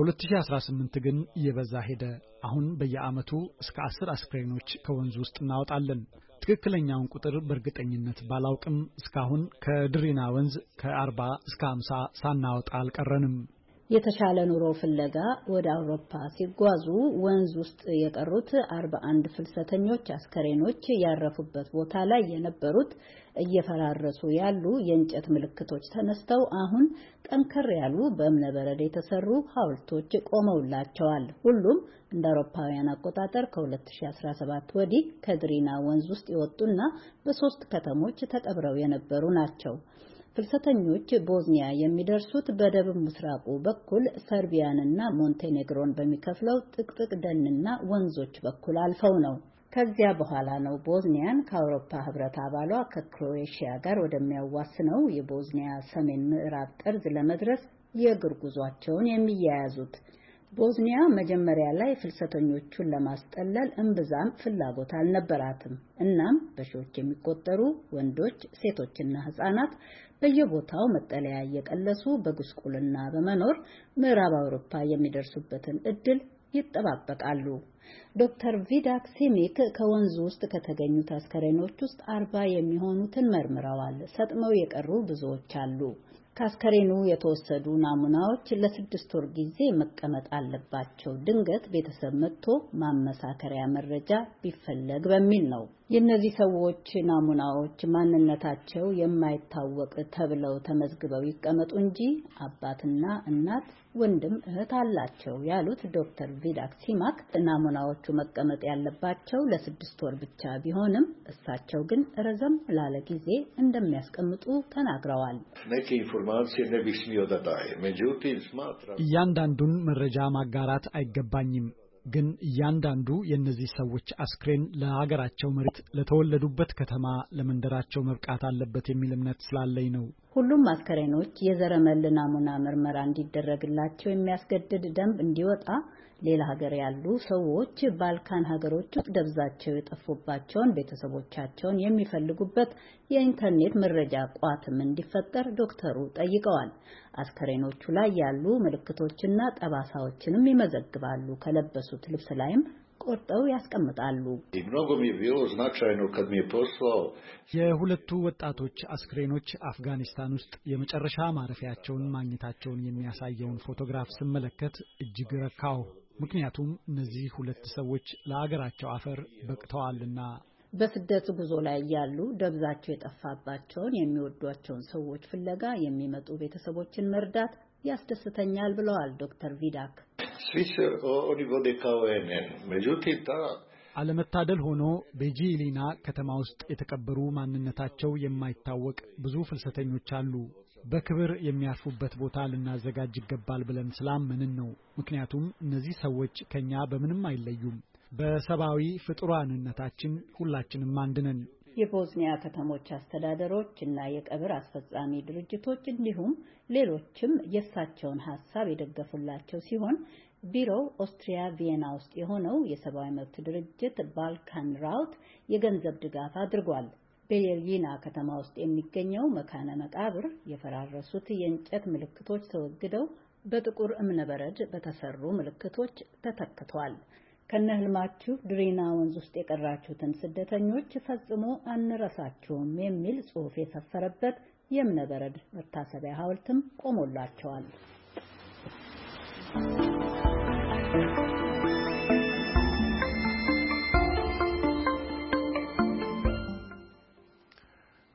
በ2018 ግን እየበዛ ሄደ። አሁን በየዓመቱ እስከ አስር አስክሬኖች ከወንዙ ውስጥ እናወጣለን። ትክክለኛውን ቁጥር በእርግጠኝነት ባላውቅም እስካሁን ከድሪና ወንዝ ከአርባ እስከ ሃምሳ ሳናወጣ አልቀረንም። የተሻለ ኑሮ ፍለጋ ወደ አውሮፓ ሲጓዙ ወንዝ ውስጥ የቀሩት አርባ አንድ ፍልሰተኞች አስከሬኖች ያረፉበት ቦታ ላይ የነበሩት እየፈራረሱ ያሉ የእንጨት ምልክቶች ተነስተው አሁን ጠንከር ያሉ በእብነበረድ የተሰሩ ሐውልቶች ቆመውላቸዋል። ሁሉም እንደ አውሮፓውያን አቆጣጠር ከ2017 ወዲህ ከድሪና ወንዝ ውስጥ የወጡና በሶስት ከተሞች ተቀብረው የነበሩ ናቸው። ፍልሰተኞች ቦዝኒያ የሚደርሱት በደቡብ ምስራቁ በኩል ሰርቢያንና ሞንቴኔግሮን በሚከፍለው ጥቅጥቅ ደንና ወንዞች በኩል አልፈው ነው። ከዚያ በኋላ ነው ቦዝኒያን ከአውሮፓ ሕብረት አባሏ ከክሮኤሺያ ጋር ወደሚያዋስነው የቦዝኒያ ሰሜን ምዕራብ ጠርዝ ለመድረስ የእግር ጉዟቸውን የሚያያዙት። ቦዝኒያ መጀመሪያ ላይ ፍልሰተኞቹን ለማስጠለል እምብዛም ፍላጎት አልነበራትም። እናም በሺዎች የሚቆጠሩ ወንዶች፣ ሴቶችና ህጻናት በየቦታው መጠለያ እየቀለሱ በጉስቁልና በመኖር ምዕራብ አውሮፓ የሚደርሱበትን እድል ይጠባበቃሉ። ዶክተር ቪዳክ ሲሚክ ከወንዙ ውስጥ ከተገኙት አስከሬኖች ውስጥ አርባ የሚሆኑትን መርምረዋል። ሰጥመው የቀሩ ብዙዎች አሉ። ከአስከሬኑ የተወሰዱ ናሙናዎች ለስድስት ወር ጊዜ መቀመጥ አለባቸው። ድንገት ቤተሰብ መጥቶ ማመሳከሪያ መረጃ ቢፈለግ በሚል ነው። የእነዚህ ሰዎች ናሙናዎች ማንነታቸው የማይታወቅ ተብለው ተመዝግበው ይቀመጡ እንጂ አባትና እናት፣ ወንድም እህት አላቸው ያሉት ዶክተር ቪዳክ ሲማክ ናሙናዎቹ መቀመጥ ያለባቸው ለስድስት ወር ብቻ ቢሆንም እሳቸው ግን ረዘም ላለ ጊዜ እንደሚያስቀምጡ ተናግረዋል። እያንዳንዱን መረጃ ማጋራት አይገባኝም፣ ግን እያንዳንዱ የእነዚህ ሰዎች አስክሬን ለሀገራቸው መሬት፣ ለተወለዱበት ከተማ፣ ለመንደራቸው መብቃት አለበት የሚል እምነት ስላለኝ ነው። ሁሉም አስከሬኖች የዘረመል ናሙና ምርመራ እንዲደረግላቸው የሚያስገድድ ደንብ እንዲወጣ ሌላ ሀገር ያሉ ሰዎች ባልካን ሀገሮች ውስጥ ደብዛቸው የጠፉባቸውን ቤተሰቦቻቸውን የሚፈልጉበት የኢንተርኔት መረጃ ቋትም እንዲፈጠር ዶክተሩ ጠይቀዋል። አስከሬኖቹ ላይ ያሉ ምልክቶችና ጠባሳዎችንም ይመዘግባሉ። ከለበሱት ልብስ ላይም ቆርጠው ያስቀምጣሉ። የሁለቱ ወጣቶች አስክሬኖች አፍጋኒስታን ውስጥ የመጨረሻ ማረፊያቸውን ማግኘታቸውን የሚያሳየውን ፎቶግራፍ ስመለከት እጅግ ረካሁ። ምክንያቱም እነዚህ ሁለት ሰዎች ለአገራቸው አፈር በቅተዋልና። በስደት ጉዞ ላይ ያሉ ደብዛቸው የጠፋባቸውን የሚወዷቸውን ሰዎች ፍለጋ የሚመጡ ቤተሰቦችን መርዳት ያስደስተኛል ብለዋል ዶክተር ቪዳክ። አለመታደል ሆኖ በጂሊና ከተማ ውስጥ የተቀበሩ ማንነታቸው የማይታወቅ ብዙ ፍልሰተኞች አሉ። በክብር የሚያርፉበት ቦታ ልናዘጋጅ ይገባል ብለን ስላመንን ነው። ምክንያቱም እነዚህ ሰዎች ከኛ በምንም አይለዩም። በሰብአዊ ፍጡራንነታችን ሁላችንም አንድ ነን። የቦዝኒያ ከተሞች አስተዳደሮች እና የቀብር አስፈጻሚ ድርጅቶች እንዲሁም ሌሎችም የእሳቸውን ሀሳብ የደገፉላቸው ሲሆን ቢሮው ኦስትሪያ ቪየና ውስጥ የሆነው የሰብአዊ መብት ድርጅት ባልካን ራውት የገንዘብ ድጋፍ አድርጓል። በየልጂና ከተማ ውስጥ የሚገኘው መካነ መቃብር የፈራረሱት የእንጨት ምልክቶች ተወግደው በጥቁር እብነበረድ በተሰሩ ምልክቶች ተተክቷል። ከነህልማችሁ ድሪና ወንዝ ውስጥ የቀራችሁትን ስደተኞች ፈጽሞ አንረሳችሁም የሚል ጽሑፍ የሰፈረበት የእብነበረድ መታሰቢያ ሐውልትም ቆሞላቸዋል።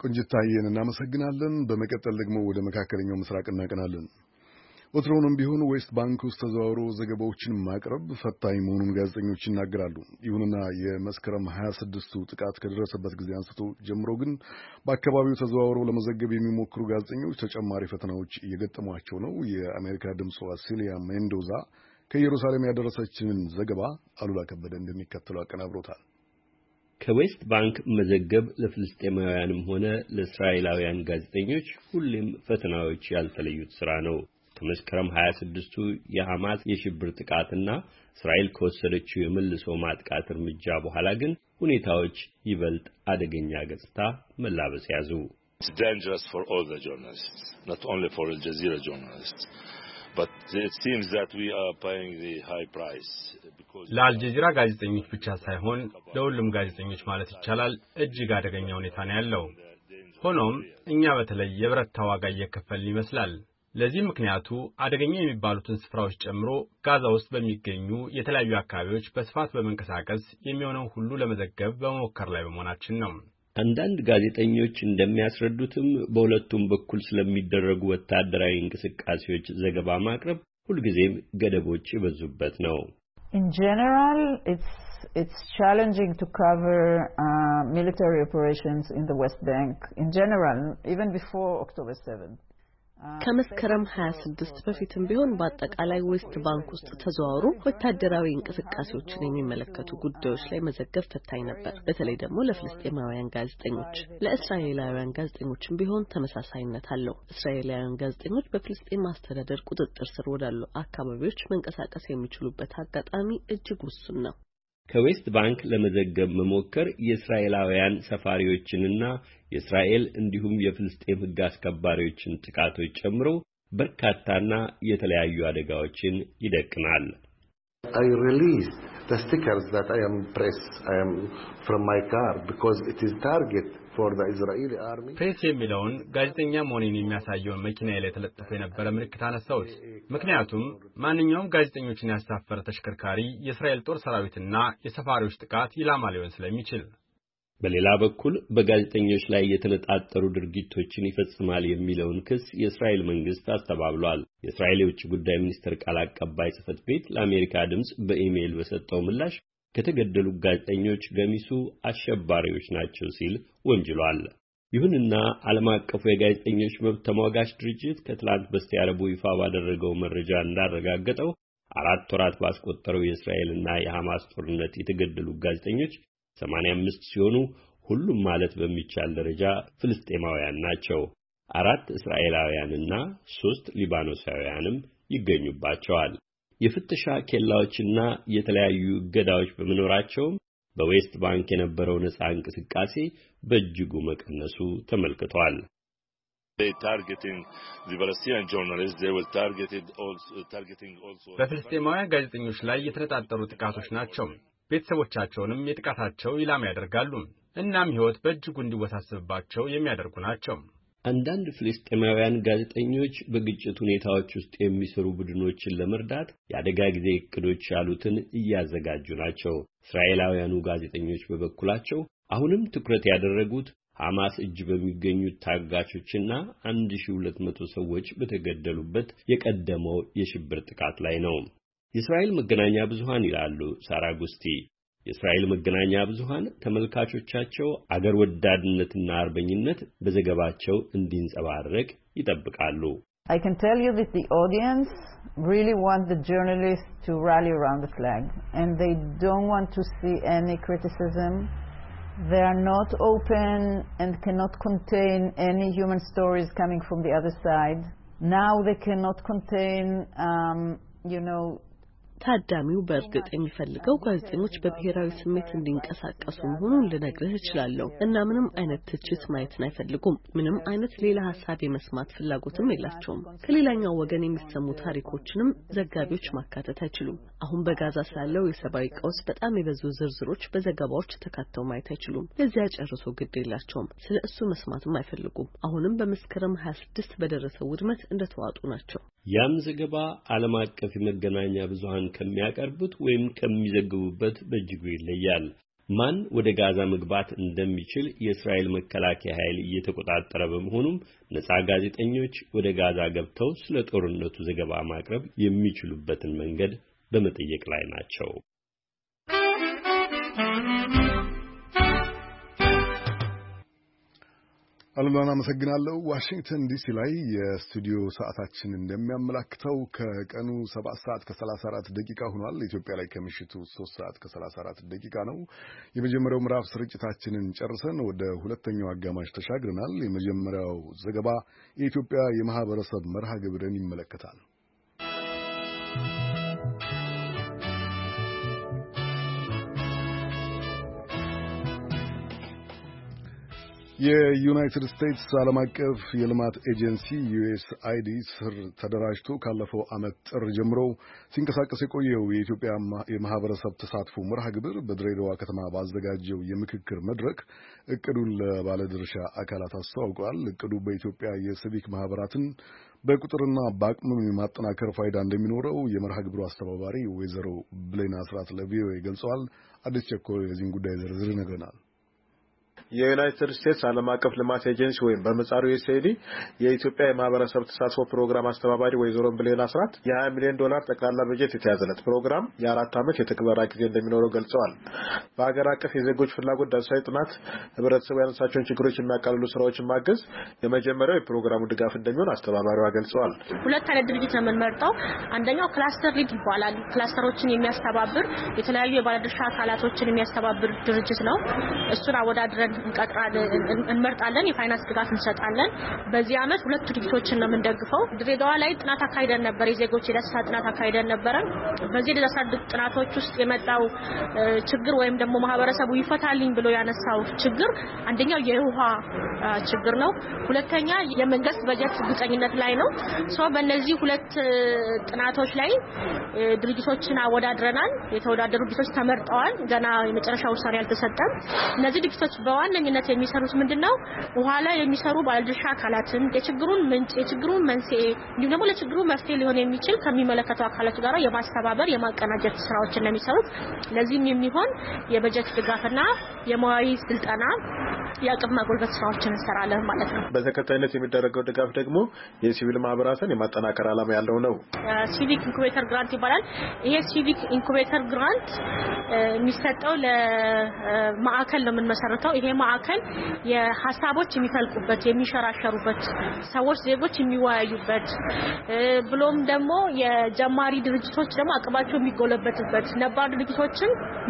ቆንጅታዬን እናመሰግናለን። በመቀጠል ደግሞ ወደ መካከለኛው ምስራቅ እናቀናለን። ወትሮውንም ቢሆን ዌስት ባንክ ውስጥ ተዘዋውሮ ዘገባዎችን ማቅረብ ፈታኝ መሆኑን ጋዜጠኞች ይናገራሉ። ይሁንና የመስከረም ሀያ ስድስቱ ጥቃት ከደረሰበት ጊዜ አንስቶ ጀምሮ ግን በአካባቢው ተዘዋውረው ለመዘገብ የሚሞክሩ ጋዜጠኞች ተጨማሪ ፈተናዎች እየገጠሟቸው ነው። የአሜሪካ ድምጿ ሲሊያ ሜንዶዛ ከኢየሩሳሌም ያደረሰችንን ዘገባ አሉላ ከበደ እንደሚከተለው አቀናብሮታል። ከዌስት ባንክ መዘገብ ለፍልስጤማውያንም ሆነ ለእስራኤላውያን ጋዜጠኞች ሁሌም ፈተናዎች ያልተለዩት ስራ ነው። ከመስከረም ሀያ ስድስቱ የሐማስ የሽብር ጥቃትና እስራኤል ከወሰደችው የመልሶ ማጥቃት እርምጃ በኋላ ግን ሁኔታዎች ይበልጥ አደገኛ ገጽታ መላበስ ያዙ። It's dangerous for all the journalists, not only for Al Jazeera journalists. But it seems that we are paying the high price because ለአልጀዚራ ጋዜጠኞች ብቻ ሳይሆን ለሁሉም ጋዜጠኞች ማለት ይቻላል እጅግ አደገኛ ሁኔታ ነው ያለው። ሆኖም እኛ በተለይ የብረታ ዋጋ እየከፈልን ይመስላል። ለዚህ ምክንያቱ አደገኛ የሚባሉትን ስፍራዎች ጨምሮ ጋዛ ውስጥ በሚገኙ የተለያዩ አካባቢዎች በስፋት በመንቀሳቀስ የሚሆነው ሁሉ ለመዘገብ በመሞከር ላይ በመሆናችን ነው። አንዳንድ ጋዜጠኞች እንደሚያስረዱትም በሁለቱም በኩል ስለሚደረጉ ወታደራዊ እንቅስቃሴዎች ዘገባ ማቅረብ ሁልጊዜም ገደቦች ይበዙበት ነው። In general, it's it's challenging to cover uh, military operations in the West Bank. In general, even before October seventh. ከመስከረም ሀያ ስድስት በፊትም ቢሆን በአጠቃላይ ዌስት ባንክ ውስጥ ተዘዋውሮ ወታደራዊ እንቅስቃሴዎችን የሚመለከቱ ጉዳዮች ላይ መዘገብ ፈታኝ ነበር። በተለይ ደግሞ ለፍልስጤማውያን ጋዜጠኞች። ለእስራኤላውያን ጋዜጠኞችም ቢሆን ተመሳሳይነት አለው። እስራኤላውያን ጋዜጠኞች በፍልስጤም አስተዳደር ቁጥጥር ስር ወዳሉ አካባቢዎች መንቀሳቀስ የሚችሉበት አጋጣሚ እጅግ ውሱን ነው። ከዌስት ባንክ ለመዘገብ መሞከር የእስራኤላውያን ሰፋሪዎችንና የእስራኤል እንዲሁም የፍልስጤም ሕግ አስከባሪዎችን ጥቃቶች ጨምሮ በርካታና የተለያዩ አደጋዎችን ይደቅናል። I released the stickers that I am press I am from my car because it is target for the Israeli army. ፕሬስ የሚለውን ጋዜጠኛ መሆኔን የሚያሳየውን መኪና ላይ ተለጥፎ የነበረ ምልክት አነሳሁት። ምክንያቱም ማንኛውም ጋዜጠኞችን ያሳፈረ ተሽከርካሪ የእስራኤል ጦር ሰራዊትና የሰፋሪዎች ጥቃት ኢላማ ሊሆን ስለሚችል። በሌላ በኩል በጋዜጠኞች ላይ የተነጣጠሩ ድርጊቶችን ይፈጽማል የሚለውን ክስ የእስራኤል መንግስት አስተባብሏል። የእስራኤል የውጭ ጉዳይ ሚኒስትር ቃል አቀባይ ጽሕፈት ቤት ለአሜሪካ ድምጽ በኢሜይል በሰጠው ምላሽ ከተገደሉ ጋዜጠኞች ገሚሱ አሸባሪዎች ናቸው ሲል ወንጅሏል። ይሁንና ዓለም አቀፉ የጋዜጠኞች መብት ተሟጋች ድርጅት ከትላንት በስቲያ ረቡዕ ይፋ ባደረገው መረጃ እንዳረጋገጠው አራት ወራት ባስቆጠረው የእስራኤልና የሐማስ ጦርነት የተገደሉ ጋዜጠኞች ሰማንያ አምስት ሲሆኑ ሁሉም ማለት በሚቻል ደረጃ ፍልስጤማውያን ናቸው። አራት እስራኤላውያንና ሶስት ሊባኖሳውያንም ይገኙባቸዋል። የፍተሻ ኬላዎችና የተለያዩ እገዳዎች በመኖራቸውም በዌስት ባንክ የነበረው ነፃ እንቅስቃሴ በእጅጉ መቀነሱ ተመልክቷል። በፍልስጤማውያን ጋዜጠኞች ላይ የተነጣጠሩ ጥቃቶች ናቸው። ቤተሰቦቻቸውንም የጥቃታቸው ኢላማ ያደርጋሉ። እናም ሕይወት በእጅጉ እንዲወሳሰብባቸው የሚያደርጉ ናቸው። አንዳንድ ፍልስጤማውያን ጋዜጠኞች በግጭት ሁኔታዎች ውስጥ የሚሰሩ ቡድኖችን ለመርዳት የአደጋ ጊዜ እቅዶች ያሉትን እያዘጋጁ ናቸው። እስራኤላውያኑ ጋዜጠኞች በበኩላቸው አሁንም ትኩረት ያደረጉት ሐማስ እጅ በሚገኙት ታጋቾችና አንድ ሺህ ሁለት መቶ ሰዎች በተገደሉበት የቀደመው የሽብር ጥቃት ላይ ነው። የእስራኤል መገናኛ ብዙሃን ይላሉ ሳራ ጉስቲ። የእስራኤል መገናኛ ብዙሃን ተመልካቾቻቸው አገር ወዳድነትና አርበኝነት በዘገባቸው እንዲንጸባረቅ ይጠብቃሉ። I can tell you that the audience really want the journalists to rally around the flag and they don't want to see any criticism. They are not open and cannot contain any human stories coming from the other side. Now they cannot contain um, you know ታዳሚው በእርግጥ የሚፈልገው ጋዜጠኞች በብሔራዊ ስሜት እንዲንቀሳቀሱ መሆኑን ልነግርህ እችላለሁ እና ምንም አይነት ትችት ማየትን አይፈልጉም። ምንም አይነት ሌላ ሐሳብ የመስማት ፍላጎትም የላቸውም። ከሌላኛው ወገን የሚሰሙ ታሪኮችንም ዘጋቢዎች ማካተት አይችሉም። አሁን በጋዛ ስላለው የሰብአዊ ቀውስ በጣም የበዙ ዝርዝሮች በዘገባዎች ተካተው ማየት አይችሉም። ለዚያ ጨርሶ ግድ የላቸውም። ስለ እሱ መስማትም አይፈልጉም። አሁንም በመስከረም ሀያ ስድስት በደረሰው ውድመት እንደተዋጡ ናቸው። ያም ዘገባ ዓለም አቀፍ የመገናኛ ብዙሃን ከሚያቀርቡት ወይም ከሚዘግቡበት በእጅጉ ይለያል። ማን ወደ ጋዛ መግባት እንደሚችል የእስራኤል መከላከያ ኃይል እየተቆጣጠረ በመሆኑም ነፃ ጋዜጠኞች ወደ ጋዛ ገብተው ስለ ጦርነቱ ዘገባ ማቅረብ የሚችሉበትን መንገድ በመጠየቅ ላይ ናቸው። አሉላን አመሰግናለሁ። ዋሽንግተን ዲሲ ላይ የስቱዲዮ ሰዓታችን እንደሚያመላክተው ከቀኑ ሰባት ሰዓት ከሰላሳ አራት ደቂቃ ሆኗል። ኢትዮጵያ ላይ ከምሽቱ ሶስት ሰዓት ከሰላሳ አራት ደቂቃ ነው። የመጀመሪያው ምዕራፍ ስርጭታችንን ጨርሰን ወደ ሁለተኛው አጋማሽ ተሻግረናል። የመጀመሪያው ዘገባ የኢትዮጵያ የማህበረሰብ መርሃ ግብርን ይመለከታል። የዩናይትድ ስቴትስ ዓለም አቀፍ የልማት ኤጀንሲ ዩኤስአይዲ ስር ተደራጅቶ ካለፈው ዓመት ጥር ጀምሮ ሲንቀሳቀስ የቆየው የኢትዮጵያ የማህበረሰብ ተሳትፎ መርሃ ግብር በድሬዳዋ ከተማ ባዘጋጀው የምክክር መድረክ እቅዱን ለባለድርሻ አካላት አስተዋውቋል። እቅዱ በኢትዮጵያ የሲቪክ ማህበራትን በቁጥርና በአቅምም የማጠናከር ፋይዳ እንደሚኖረው የመርሃ ግብሩ አስተባባሪ ወይዘሮ ብሌና አስራት ለቪኦኤ ገልጸዋል። አዲስ ቸኮል የዚህን ጉዳይ ዝርዝር ይነግረናል። የዩናይትድ ስቴትስ ዓለም አቀፍ ልማት ኤጀንሲ ወይም በመጻሩ ዩኤስኤይዲ የኢትዮጵያ የማህበረሰብ ተሳትፎ ፕሮግራም አስተባባሪ ወይዘሮ ብሌና አስራት የ20 ሚሊዮን ዶላር ጠቅላላ በጀት የተያዘለት ፕሮግራም የአራት ዓመት የተግባራ ጊዜ እንደሚኖረው ገልጸዋል። በአገር አቀፍ የዜጎች ፍላጎት ዳሰሳዊ ጥናት ህብረተሰቡ ያነሳቸውን ችግሮች የሚያቃልሉ ስራዎችን ማገዝ የመጀመሪያው የፕሮግራሙ ድጋፍ እንደሚሆን አስተባባሪዋ ገልጸዋል። ሁለት አይነት ድርጅት ነው የምንመርጠው። አንደኛው ክላስተር ሊድ ይባላል። ክላስተሮችን የሚያስተባብር የተለያዩ የባለድርሻ አካላቶችን የሚያስተባብር ድርጅት ነው። እሱን አወዳድረን እንመርጣለን። የፋይናንስ ድጋፍ እንሰጣለን። በዚህ አመት ሁለት ድርጅቶችን ነው የምንደግፈው። ድሬዳዋ ላይ ጥናት አካሂደን ነበር። የዜጎች የዳሰሳ ጥናት አካሂደን ነበር። በዚህ የዳሰሳ ጥናቶች ውስጥ የመጣው ችግር ወይም ደግሞ ማህበረሰቡ ይፈታልኝ ብሎ ያነሳው ችግር አንደኛው የውሃ ችግር ነው። ሁለተኛ የመንግስት በጀት ግልጸኝነት ላይ ነው። ሶ በእነዚህ ሁለት ጥናቶች ላይ ድርጅቶችን አወዳድረናል። የተወዳደሩ ድርጅቶች ተመርጠዋል። ገና የመጨረሻ ውሳኔ አልተሰጠም። እነዚህ ድርጅቶች በዋነኝነት የሚሰሩት ምንድነው? ውሃ ላይ የሚሰሩ ባለድርሻ አካላትን የችግሩን ምንጭ የችግሩን መንስኤ እንዲሁም ደግሞ ለችግሩ መፍትሄ ሊሆን የሚችል ከሚመለከቱ አካላት ጋር የማስተባበር የማቀናጀት ስራዎችን ነው የሚሰሩት። ለዚህም የሚሆን የበጀት ድጋፍና የሙያዊ ስልጠና የአቅም ማጎልበት ስራዎችን እንሰራለን ማለት ነው። በተከታይነት የሚደረገው ድጋፍ ደግሞ የሲቪል ማህበራትን የማጠናከር ዓላማ ያለው ነው። ሲቪክ ኢንኩቤተር ግራንት ይባላል። ይሄ ሲቪክ ኢንኩቤተር ግራንት የሚሰጠው ለማዕከል ነው የምንመሰርተው። ይሄ ማዕከል የሐሳቦች የሚፈልቁበት የሚሸራሸሩበት ሰዎች ዜጎች የሚወያዩበት ብሎም ደግሞ የጀማሪ ድርጅቶች ደግሞ አቅማቸው የሚጎለበትበት ነባር ድርጅቶችን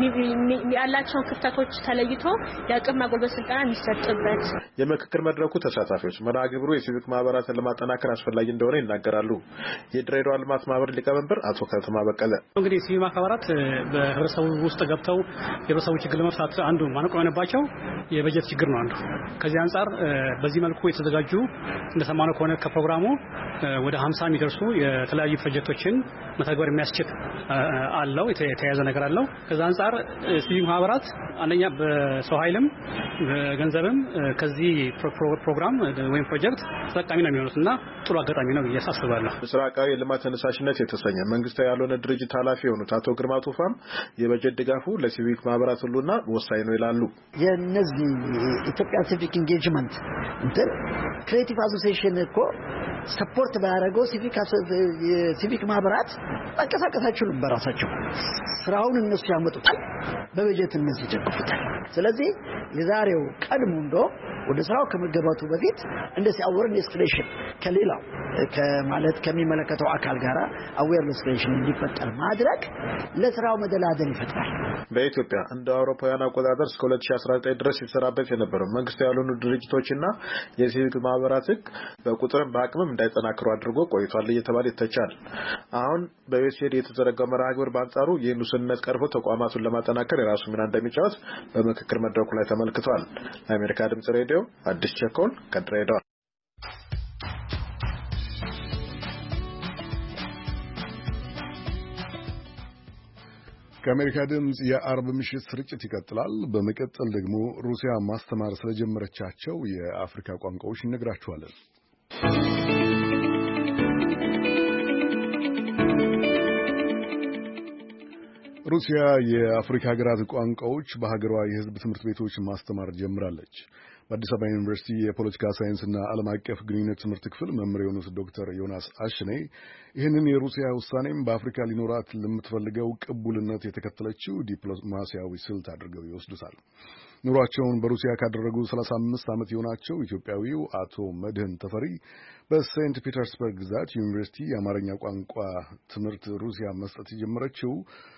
ያላቸው ክፍተቶች ተለይቶ የአቅም ማጎልበት ስልጠና የሚሰጥበት የምክክር መድረኩ ተሳታፊዎች መርሃ ግብሩ የሲቪክ ማህበራትን ለማጠናከር አስፈላጊ እንደሆነ ይናገራሉ። የድሬዳዋ ልማት ማህበር ሊቀመንበር አቶ ከተማ በቀለ እንግዲህ ሲቪክ ማህበራት በህብረተሰቡ ውስጥ ገብተው የህብረተሰቡ ችግር ለመፍታት አንዱ ማነቆ የሆነባቸው የበጀት ችግር ነው አንዱ። ከዚህ አንፃር በዚህ መልኩ የተዘጋጁ እንደሰማነው ከሆነ ከፕሮግራሙ ወደ ሃምሳ የሚደርሱ የተለያዩ ፕሮጀክቶችን መተግበር የሚያስችል አለው የተያያዘ ነገር አለው። ከዛ አንፃር ሲቪክ ማህበራት አንደኛ በሰው ኃይልም በገንዘብም ከዚህ ፕሮግራም ወይም ፕሮጀክት ተጠቃሚ ነው የሚሆኑትና ጥሩ አጋጣሚ ነው እያሳስባለሁ። ምስራቃዊ የልማት ተነሳሽነት የተሰኘ መንግስታዊ ያልሆነ ድርጅት ኃላፊ የሆኑት አቶ ግርማ ቱፋም የበጀት ድጋፉ ለሲቪክ ማህበራት ሁሉና ወሳኝ ነው ይላሉ። የነዚህ ኢትዮጵያ ሲቪክ ኢንጌጅመንት እንደ ክሬቲቭ አሶሲዬሽን እኮ ሰፖርት ባያደርገው ሲቪክ ሲቪክ ማህበራት መንቀሳቀስ አይችሉም። በራሳቸው ስራውን እነሱ ያመጡታል፣ በበጀት እነሱ ይደግፉታል። ስለዚህ የዛሬው ቀድሞ እንዶ ወደ ስራው ከመገባቱ በፊት እንደዚህ አዌርነስ ክሬሽን ከሌላው ከማለት ከሚመለከተው አካል ጋር አዌርነስ ክሬሽን እንዲፈጠር ማድረግ ለስራው መደላደል ይፈጥራል። በኢትዮጵያ እንደ አውሮፓውያን አቆጣጠር እስከ ሁለት ሺህ አስራ ዘጠኝ ድረስ ሲሰራበት የነበረው መንግስታዊ ያልሆኑ ድርጅቶችና የሲቪክ ማህበራት በቁጥርም በአቅምም እንዳይጠናከሩ አድርጎ ቆይቷል እየተባለ ይተቻል። አሁን በዩኤስኤይዲ የተዘረጋው መርሃ ግብር በአንጻሩ ይህን ውስንነት ቀርፎ ተቋማቱን ለማጠናከር የራሱ ሚና እንደሚጫወት በምክክር መድረኩ ላይ ተመልክቷል። ለአሜሪካ ድምጽ ሬዲዮ አዲስ ቸኮል ከድሬዳዋ። ከአሜሪካ ድምጽ የአርብ ምሽት ስርጭት ይቀጥላል። በመቀጠል ደግሞ ሩሲያ ማስተማር ስለጀመረቻቸው የአፍሪካ ቋንቋዎች እንነግራችኋለን። ሩሲያ የአፍሪካ ሀገራት ቋንቋዎች በሀገሯ የሕዝብ ትምህርት ቤቶች ማስተማር ጀምራለች። በአዲስ አበባ ዩኒቨርሲቲ የፖለቲካ ሳይንስና ዓለም አቀፍ ግንኙነት ትምህርት ክፍል መምህር የሆኑት ዶክተር ዮናስ አሽኔ ይህንን የሩሲያ ውሳኔም በአፍሪካ ሊኖራት ለምትፈልገው ቅቡልነት የተከተለችው ዲፕሎማሲያዊ ስልት አድርገው ይወስዱታል። ኑሯቸውን በሩሲያ ካደረጉ ሰላሳ አምስት ዓመት የሆናቸው ኢትዮጵያዊው አቶ መድህን ተፈሪ በሴንት ፒተርስበርግ ግዛት ዩኒቨርሲቲ የአማርኛ ቋንቋ ትምህርት ሩሲያ መስጠት የጀመረችው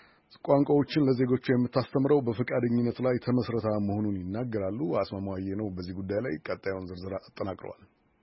ቋንቋዎችን ለዜጎቿ የምታስተምረው በፈቃደኝነት ላይ ተመስረታ መሆኑን ይናገራሉ። አስማማዋዬ ነው በዚህ ጉዳይ ላይ ቀጣዩን ዝርዝር አጠናቅረዋል።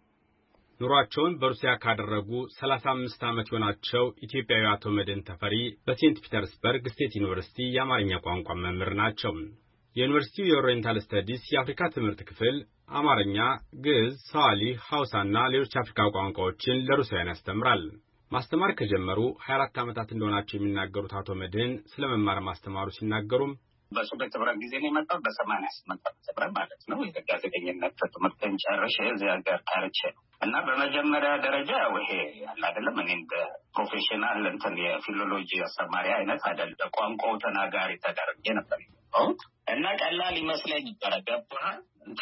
ኑሯቸውን በሩሲያ ካደረጉ ሰላሳ አምስት ዓመት የሆናቸው ኢትዮጵያዊ አቶ መድህን ተፈሪ በሴንት ፒተርስበርግ ስቴት ዩኒቨርሲቲ የአማርኛ ቋንቋ መምህር ናቸው። የዩኒቨርሲቲው የኦሪየንታል ስተዲስ የአፍሪካ ትምህርት ክፍል አማርኛ፣ ግዕዝ፣ ሰዋሊ፣ ሐውሳና ሌሎች የአፍሪካ ቋንቋዎችን ለሩሲያውያን ያስተምራል። ማስተማር ከጀመሩ ሀያ አራት ዓመታት እንደሆናቸው የሚናገሩት አቶ መድህን ስለ መማር ማስተማሩ ሲናገሩም በሶቪየት ህብረት ጊዜ ነው የመጣው በሰማንያ ስምንት ዓመተ ምህረት ማለት ነው። የጋዜጠኝነት ትምህርትን ጨርሼ እዚህ ሀገር ቀርቼ ነው እና በመጀመሪያ ደረጃ ይሄ ያለ አይደለም እኔ እንደ ፕሮፌሽናል እንትን የፊሎሎጂ አስተማሪ አይነት አይደለም። ቋንቋው ተናጋሪ ተደርጌ ነበር የመጣሁት እና ቀላል ይመስለኝ ነበረ። ገባህ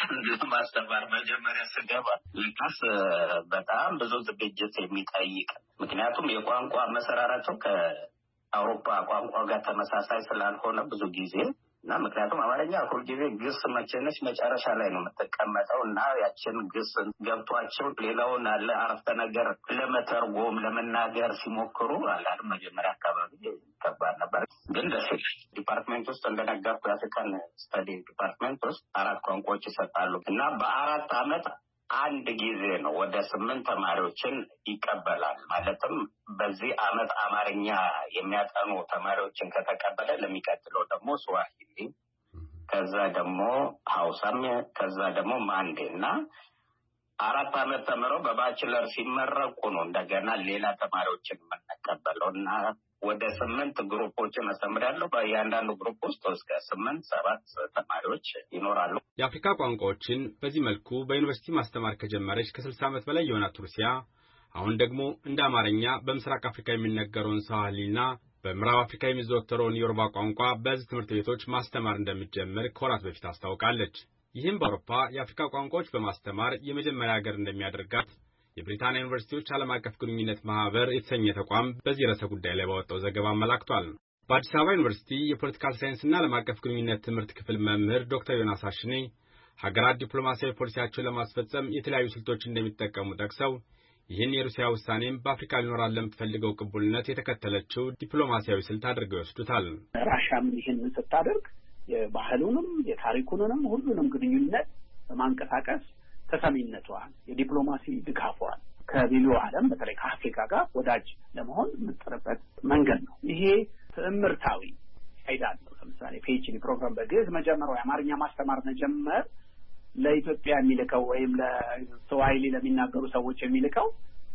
ማስተማር መጀመሪያ ስገባ ልካስ በጣም ብዙ ዝግጅት የሚጠይቅ ምክንያቱም የቋንቋ መሰራራቸው ከአውሮፓ ቋንቋ ጋር ተመሳሳይ ስላልሆነ ብዙ ጊዜ እና ምክንያቱም አማርኛ ሁልጊዜ ግስ መቼነች መጨረሻ ላይ ነው የምትቀመጠው እና ያችን ግስ ገብቷቸው ሌላውን አለ አረፍተ ነገር ለመተርጎም ለመናገር ሲሞክሩ አላል መጀመሪያ አካባቢ ከባድ ነበር። ግን ደስ ዲፓርትመንት ውስጥ እንደነገርኩ የአፍሪካን ስተዲ ዲፓርትመንት ውስጥ አራት ቋንቋዎች ይሰጣሉ እና በአራት ዓመት አንድ ጊዜ ነው ወደ ስምንት ተማሪዎችን ይቀበላል። ማለትም በዚህ ዓመት አማርኛ የሚያጠኑ ተማሪዎችን ከተቀበለ ለሚቀጥለው ደግሞ ስዋሂሊ፣ ከዛ ደግሞ ሐውሳም፣ ከዛ ደግሞ ማንዴ እና አራት ዓመት ተምረው በባችለር ሲመረቁ ነው እንደገና ሌላ ተማሪዎችን የምንቀበለው እና ወደ ስምንት ግሩፖችን አስተምራለሁ። በእያንዳንዱ ግሩፕ ውስጥ እስከ ስምንት ሰባት ተማሪዎች ይኖራሉ። የአፍሪካ ቋንቋዎችን በዚህ መልኩ በዩኒቨርሲቲ ማስተማር ከጀመረች ከስልሳ ዓመት በላይ የሆናት ሩሲያ አሁን ደግሞ እንደ አማርኛ በምስራቅ አፍሪካ የሚነገረውን ስዋሂሊና በምዕራብ አፍሪካ የሚዘወተረውን የዮሩባ ቋንቋ በሕዝብ ትምህርት ቤቶች ማስተማር እንደምትጀምር ከወራት በፊት አስታውቃለች። ይህም በአውሮፓ የአፍሪካ ቋንቋዎች በማስተማር የመጀመሪያ ሀገር እንደሚያደርጋት የብሪታንያ ዩኒቨርሲቲዎች ዓለም አቀፍ ግንኙነት ማህበር የተሰኘ ተቋም በዚህ ርዕሰ ጉዳይ ላይ ባወጣው ዘገባ አመላክቷል። በአዲስ አበባ ዩኒቨርሲቲ የፖለቲካል ሳይንስና ዓለም አቀፍ ግንኙነት ትምህርት ክፍል መምህር ዶክተር ዮናስ አሽኔ ሀገራት ዲፕሎማሲያዊ ፖሊሲያቸውን ለማስፈጸም የተለያዩ ስልቶች እንደሚጠቀሙ ጠቅሰው ይህን የሩሲያ ውሳኔም በአፍሪካ ሊኖራት ለምትፈልገው ቅቡልነት የተከተለችው ዲፕሎማሲያዊ ስልት አድርገው ይወስዱታል። ራሻም ይህን ስታደርግ የባህሉንም የታሪኩንም ሁሉንም ግንኙነት በማንቀሳቀስ ተሰሚነቷን የዲፕሎማሲ ድጋፏን ከሌላው ዓለም በተለይ ከአፍሪካ ጋር ወዳጅ ለመሆን የምትጥርበት መንገድ ነው። ይሄ ትዕምርታዊ ፋይዳ አለው። ለምሳሌ ፒኤችዲ ፕሮግራም በግዕዝ መጀመር ወይ አማርኛ ማስተማር መጀመር ለኢትዮጵያ የሚልከው ወይም ለስዋሂሊ ለሚናገሩ ሰዎች የሚልከው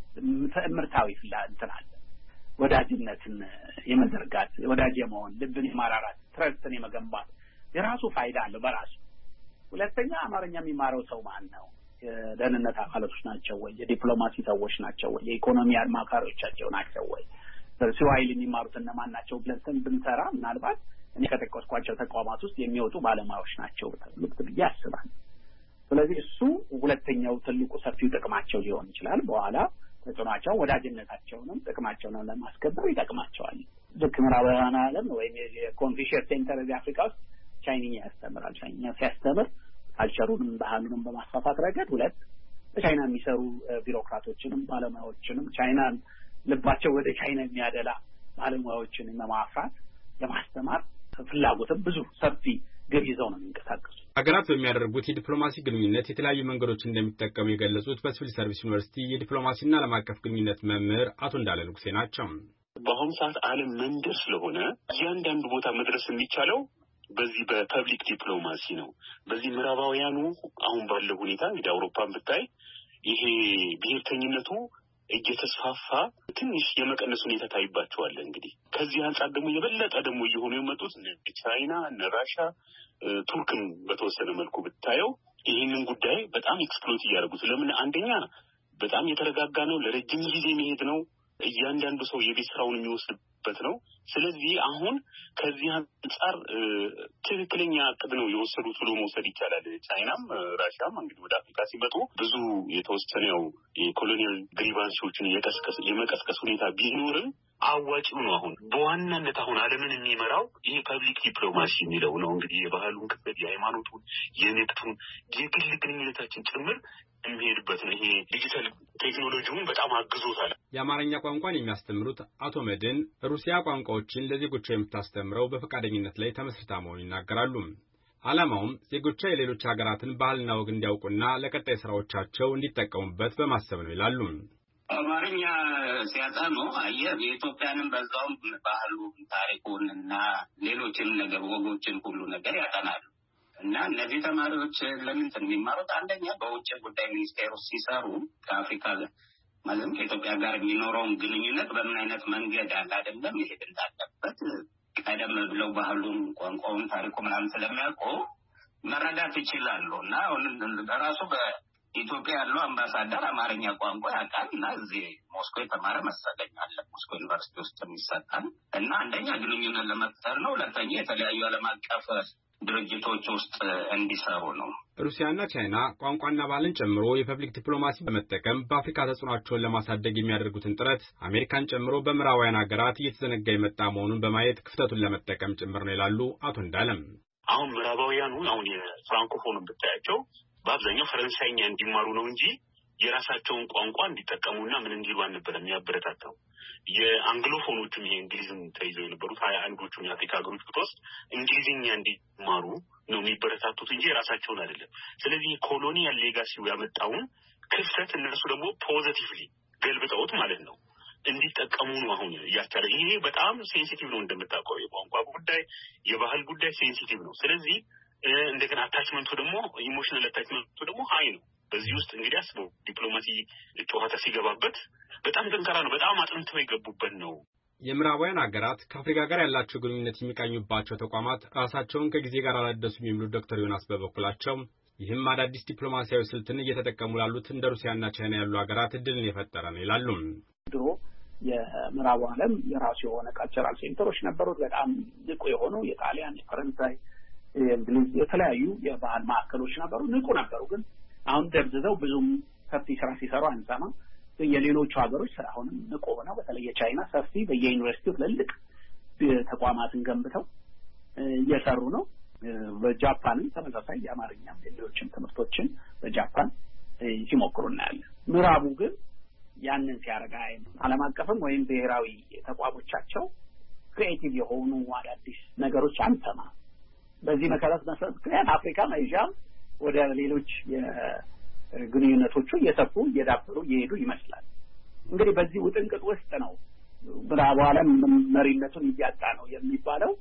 ትዕምርታዊ ፍላጎት አለ። ወዳጅነትን የመዘርጋት ወዳጅ የመሆን ልብን የማራራት ትረስትን የመገንባት የራሱ ፋይዳ አለው በራሱ። ሁለተኛ አማርኛ የሚማረው ሰው ማን ነው? የደህንነት አካላቶች ናቸው ወይ? የዲፕሎማሲ ሰዎች ናቸው ወይ? የኢኮኖሚ አማካሪዎቻቸው ናቸው ወይ? ስዋሂሊ የሚማሩት እነማን ናቸው ብለን ብንሰራ ምናልባት እኔ ከጠቀስኳቸው ተቋማት ውስጥ የሚወጡ ባለሙያዎች ናቸው ብዬ አስባለሁ። ስለዚህ እሱ ሁለተኛው ትልቁ ሰፊው ጥቅማቸው ሊሆን ይችላል። በኋላ ተጽዕኖአቸው ወዳጅነታቸውንም ጥቅማቸውንም ለማስከበር ይጠቅማቸዋል። ልክ ምዕራባውያን ዓለም ወይም የኮንፊሽየስ ሴንተር አፍሪካ ውስጥ ቻይንኛ ያስተምራል። ቻይንኛ ሲያስተምር ካልቸሩንም ባህሉንም በማስፋፋት ረገድ ሁለት በቻይና የሚሰሩ ቢሮክራቶችንም ባለሙያዎችንም ቻይና ልባቸው ወደ ቻይና የሚያደላ ባለሙያዎችን ለማፍራት ለማስተማር ፍላጎትም ብዙ ሰፊ ግብ ይዘው ነው የሚንቀሳቀሱ። ሀገራት በሚያደርጉት የዲፕሎማሲ ግንኙነት የተለያዩ መንገዶች እንደሚጠቀሙ የገለጹት በሲቪል ሰርቪስ ዩኒቨርሲቲ የዲፕሎማሲና ዓለም አቀፍ ግንኙነት መምህር አቶ እንዳለ ንጉሴ ናቸው። በአሁኑ ሰዓት ዓለም መንደር ስለሆነ እያንዳንዱ ቦታ መድረስ የሚቻለው በዚህ በፐብሊክ ዲፕሎማሲ ነው። በዚህ ምዕራባውያኑ አሁን ባለው ሁኔታ እንግዲህ አውሮፓን ብታይ ይሄ ብሔርተኝነቱ እየተስፋፋ ትንሽ የመቀነስ ሁኔታ ታይባቸዋል። እንግዲህ ከዚህ አንጻር ደግሞ የበለጠ ደግሞ እየሆኑ የመጡት ቻይና፣ ራሻ፣ ቱርክን በተወሰነ መልኩ ብታየው ይህንን ጉዳይ በጣም ኤክስፕሎይት እያደረጉት። ለምን? አንደኛ በጣም የተረጋጋ ነው፣ ለረጅም ጊዜ መሄድ ነው። እያንዳንዱ ሰው የቤት ስራውን የሚወስድበት የሚሄድበት ነው። ስለዚህ አሁን ከዚህ አንጻር ትክክለኛ እቅድ ነው የወሰዱት ብሎ መውሰድ ይቻላል። ቻይናም ራሽያም እንግዲህ ወደ አፍሪካ ሲመጡ ብዙ የተወሰነው የኮሎኒያል ግሪቫንሶችን የቀስቀስ የመቀስቀስ ሁኔታ ቢኖርም አዋጭው ነው። አሁን በዋናነት አሁን ዓለምን የሚመራው ይሄ ፐብሊክ ዲፕሎማሲ የሚለው ነው። እንግዲህ የባህሉን ክፍል፣ የሃይማኖቱን፣ የንግዱን፣ የግል ግንኙነታችን ጭምር የሚሄድበት ነው። ይሄ ዲጂታል ቴክኖሎጂውን በጣም አግዞታል። የአማርኛ ቋንቋን የሚያስተምሩት አቶ መድን ሩሲያ ቋንቋዎችን ለዜጎቿ የምታስተምረው በፈቃደኝነት ላይ ተመስርታ መሆኑን ይናገራሉ። ዓላማውም ዜጎቿ የሌሎች ሀገራትን ባህልና ወግ እንዲያውቁና ለቀጣይ ስራዎቻቸው እንዲጠቀሙበት በማሰብ ነው ይላሉ። አማርኛ ሲያጠኑ አየህ የኢትዮጵያንም በዛውም ባህሉን፣ ታሪኩን እና ሌሎችን ነገር ወጎችን ሁሉ ነገር ያጠናሉ። እና እነዚህ ተማሪዎች ለምን የሚማሩት አንደኛ በውጭ ጉዳይ ሚኒስቴር ውስጥ ሲሰሩ ከአፍሪካ ማለት ከኢትዮጵያ ጋር የሚኖረውን ግንኙነት በምን አይነት መንገድ አለ አይደለም መሄድ እንዳለበት ቀደም ብለው ባህሉን፣ ቋንቋውን፣ ታሪኩ ምናምን ስለሚያውቁ መረዳት ይችላሉ። እና ራሱ በኢትዮጵያ ያለው አምባሳደር አማርኛ ቋንቋ ያውቃል እና እዚህ ሞስኮ የተማረ መሰለኝ አለ ሞስኮ ዩኒቨርሲቲ ውስጥ የሚሰጣል እና አንደኛ ግንኙነት ለመፍጠር ነው። ሁለተኛ የተለያዩ ዓለም አቀፍ ድርጅቶች ውስጥ እንዲሰሩ ነው። ሩሲያና ቻይና ቋንቋና ባህልን ጨምሮ የፐብሊክ ዲፕሎማሲ በመጠቀም በአፍሪካ ተጽዕኖአቸውን ለማሳደግ የሚያደርጉትን ጥረት አሜሪካን ጨምሮ በምዕራባውያን ሀገራት እየተዘነጋ የመጣ መሆኑን በማየት ክፍተቱን ለመጠቀም ጭምር ነው ይላሉ አቶ እንዳለም። አሁን ምዕራባውያኑ አሁን የፍራንኮፎን ብታያቸው በአብዛኛው ፈረንሳይኛ እንዲማሩ ነው እንጂ የራሳቸውን ቋንቋ እንዲጠቀሙና ምን እንዲሉ አልነበረም የሚያበረታታው። የአንግሎፎኖቹም ይሄ እንግሊዝን ተይዘው የነበሩት ሀያ አንዶቹን የአፍሪካ ሀገሮች ብትወስድ እንግሊዝኛ እንዲማሩ ነው የሚበረታቱት እንጂ የራሳቸውን አይደለም። ስለዚህ ኮሎኒያል ሌጋሲው ያመጣውን ክፍተት እነሱ ደግሞ ፖዚቲቭሊ ገልብጠውት ማለት ነው እንዲጠቀሙ ነው አሁን እያስቻለ። ይሄ በጣም ሴንሲቲቭ ነው እንደምታውቀው፣ የቋንቋ ጉዳይ የባህል ጉዳይ ሴንሲቲቭ ነው። ስለዚህ እንደገና አታችመንቱ ደግሞ ኢሞሽናል አታችመንቱ ደግሞ ሀይ ነው። በዚህ ውስጥ እንግዲህ አስበው ዲፕሎማሲ ጨዋታ ሲገባበት በጣም ጠንካራ ነው። በጣም አጥንተው የገቡበት ነው። የምዕራባውያን ሀገራት ከአፍሪካ ጋር ያላቸው ግንኙነት የሚቃኙባቸው ተቋማት ራሳቸውን ከጊዜ ጋር አላደሱም የሚሉት ዶክተር ዮናስ በበኩላቸው ይህም አዳዲስ ዲፕሎማሲያዊ ስልትን እየተጠቀሙ ላሉት እንደ ሩሲያና ቻይና ያሉ ሀገራት እድልን የፈጠረ ነው ይላሉ። ድሮ የምዕራቡ ዓለም የራሱ የሆነ ካልቸራል ሴንተሮች ነበሩት። በጣም ንቁ የሆኑ የጣሊያን፣ የፈረንሳይ፣ የእንግሊዝ የተለያዩ የባህል ማዕከሎች ነበሩ። ንቁ ነበሩ። ግን አሁን ደብዝዘው ብዙም ሰፊ ስራ ሲሰሩ አንሰማም። የሌሎቹ ሀገሮች አሁንም ንቁ ሆነው በተለይ የቻይና ሰፊ በየዩኒቨርሲቲው ትልልቅ ተቋማትን ገንብተው እየሰሩ ነው። በጃፓንም ተመሳሳይ የአማርኛም ሌሎችም ትምህርቶችን በጃፓን ሲሞክሩ እናያለን። ምዕራቡ ግን ያንን ሲያደርግ ዓለም አቀፍም ወይም ብሔራዊ ተቋሞቻቸው ክሪኤቲቭ የሆኑ አዳዲስ ነገሮች አንሰማ። በዚህ መሰረት መሰረት ምክንያት አፍሪካም ኤዥያም ወደ ሌሎች ግንኙነቶቹ እየሰፉ እየዳበሩ እየሄዱ ይመስላል። እንግዲህ በዚህ ውጥንቅጥ ውስጥ ነው ምዕራቡ ዓለም መሪነቱን እያጣ ነው የሚባለው።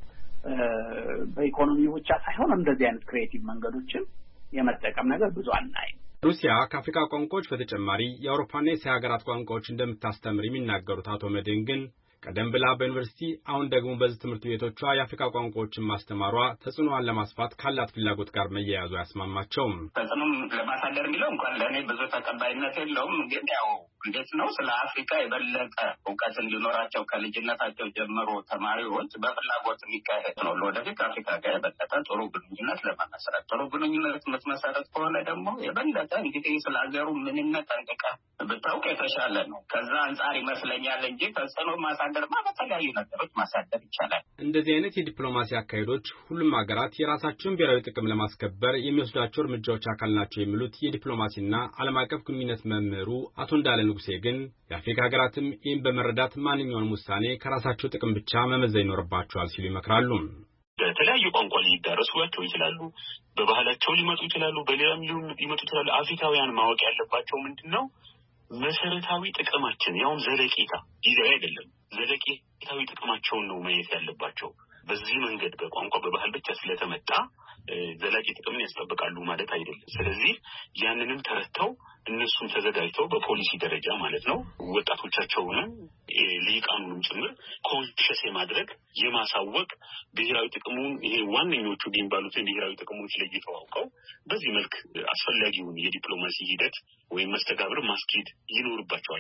በኢኮኖሚ ብቻ ሳይሆን እንደዚህ አይነት ክሬቲቭ መንገዶችን የመጠቀም ነገር ብዙ አናይም። ሩሲያ ከአፍሪካ ቋንቋዎች በተጨማሪ የአውሮፓና የእስያ ሀገራት ቋንቋዎች እንደምታስተምር የሚናገሩት አቶ መድን ግን ቀደም ብላ በዩኒቨርሲቲ አሁን ደግሞ በዚህ ትምህርት ቤቶቿ የአፍሪካ ቋንቋዎችን ማስተማሯ ተጽዕኖዋን ለማስፋት ካላት ፍላጎት ጋር መያያዙ አያስማማቸውም። ተጽዕኖም ለማሳደር የሚለው እንኳን ለእኔ ብዙ ተቀባይነት የለውም። ግን ያው እንዴት ነው ስለ አፍሪካ የበለጠ እውቀት እንዲኖራቸው ከልጅነታቸው ጀምሮ ተማሪዎች በፍላጎት የሚካሄድ ነው። ለወደፊት ከአፍሪካ ጋር የበለጠ ጥሩ ግንኙነት ለመመስረት ጥሩ ግንኙነት የምትመሰረት ከሆነ ደግሞ የበለጠ እንግዲህ ስለ ሀገሩ ምንነት ጠንቅቀህ ብታውቅ የተሻለ ነው። ከዛ አንጻር ይመስለኛል እንጂ ተጽዕኖ ማሳደርማ በተለያዩ ነገሮች ማሳደር ይቻላል። እንደዚህ አይነት የዲፕሎማሲ አካሄዶች ሁሉም ሀገራት የራሳቸውን ብሔራዊ ጥቅም ለማስከበር የሚወስዷቸው እርምጃዎች አካል ናቸው የሚሉት የዲፕሎማሲና ዓለም አቀፍ ግንኙነት መምህሩ አቶ እንዳለ ንጉሴ ግን የአፍሪካ ሀገራትም ይህን በመረዳት ማንኛውንም ውሳኔ ከራሳቸው ጥቅም ብቻ መመዘን ይኖርባቸዋል ሲሉ ይመክራሉ። በተለያዩ ቋንቋ ሊዳረሱባቸው ይችላሉ፣ በባህላቸው ሊመጡ ይችላሉ፣ በሌላም ሊመጡ ይችላሉ። አፍሪካውያን ማወቅ ያለባቸው ምንድን ነው? መሰረታዊ ጥቅማችን ያውም ዘለቄታ ጊዜያዊ አይደለም፣ ዘለቄታዊ ጥቅማቸውን ነው ማየት ያለባቸው። በዚህ መንገድ በቋንቋ በባህል ብቻ ስለተመጣ ዘላቂ ጥቅምን ያስጠብቃሉ ማለት አይደለም። ስለዚህ ያንንም ተረድተው እነሱም ተዘጋጅተው በፖሊሲ ደረጃ ማለት ነው ወጣቶቻቸውንም ሊቃኑንም ጭምር ኮንሽስ የማድረግ የማሳወቅ ብሔራዊ ጥቅሙን ይሄ ዋነኞቹ የሚባሉትን ብሔራዊ ጥቅሞች ለይተው አውቀው በዚህ መልክ አስፈላጊውን የዲፕሎማሲ ሂደት ወይም መስተጋብር ማስኬድ ይኖርባቸዋል።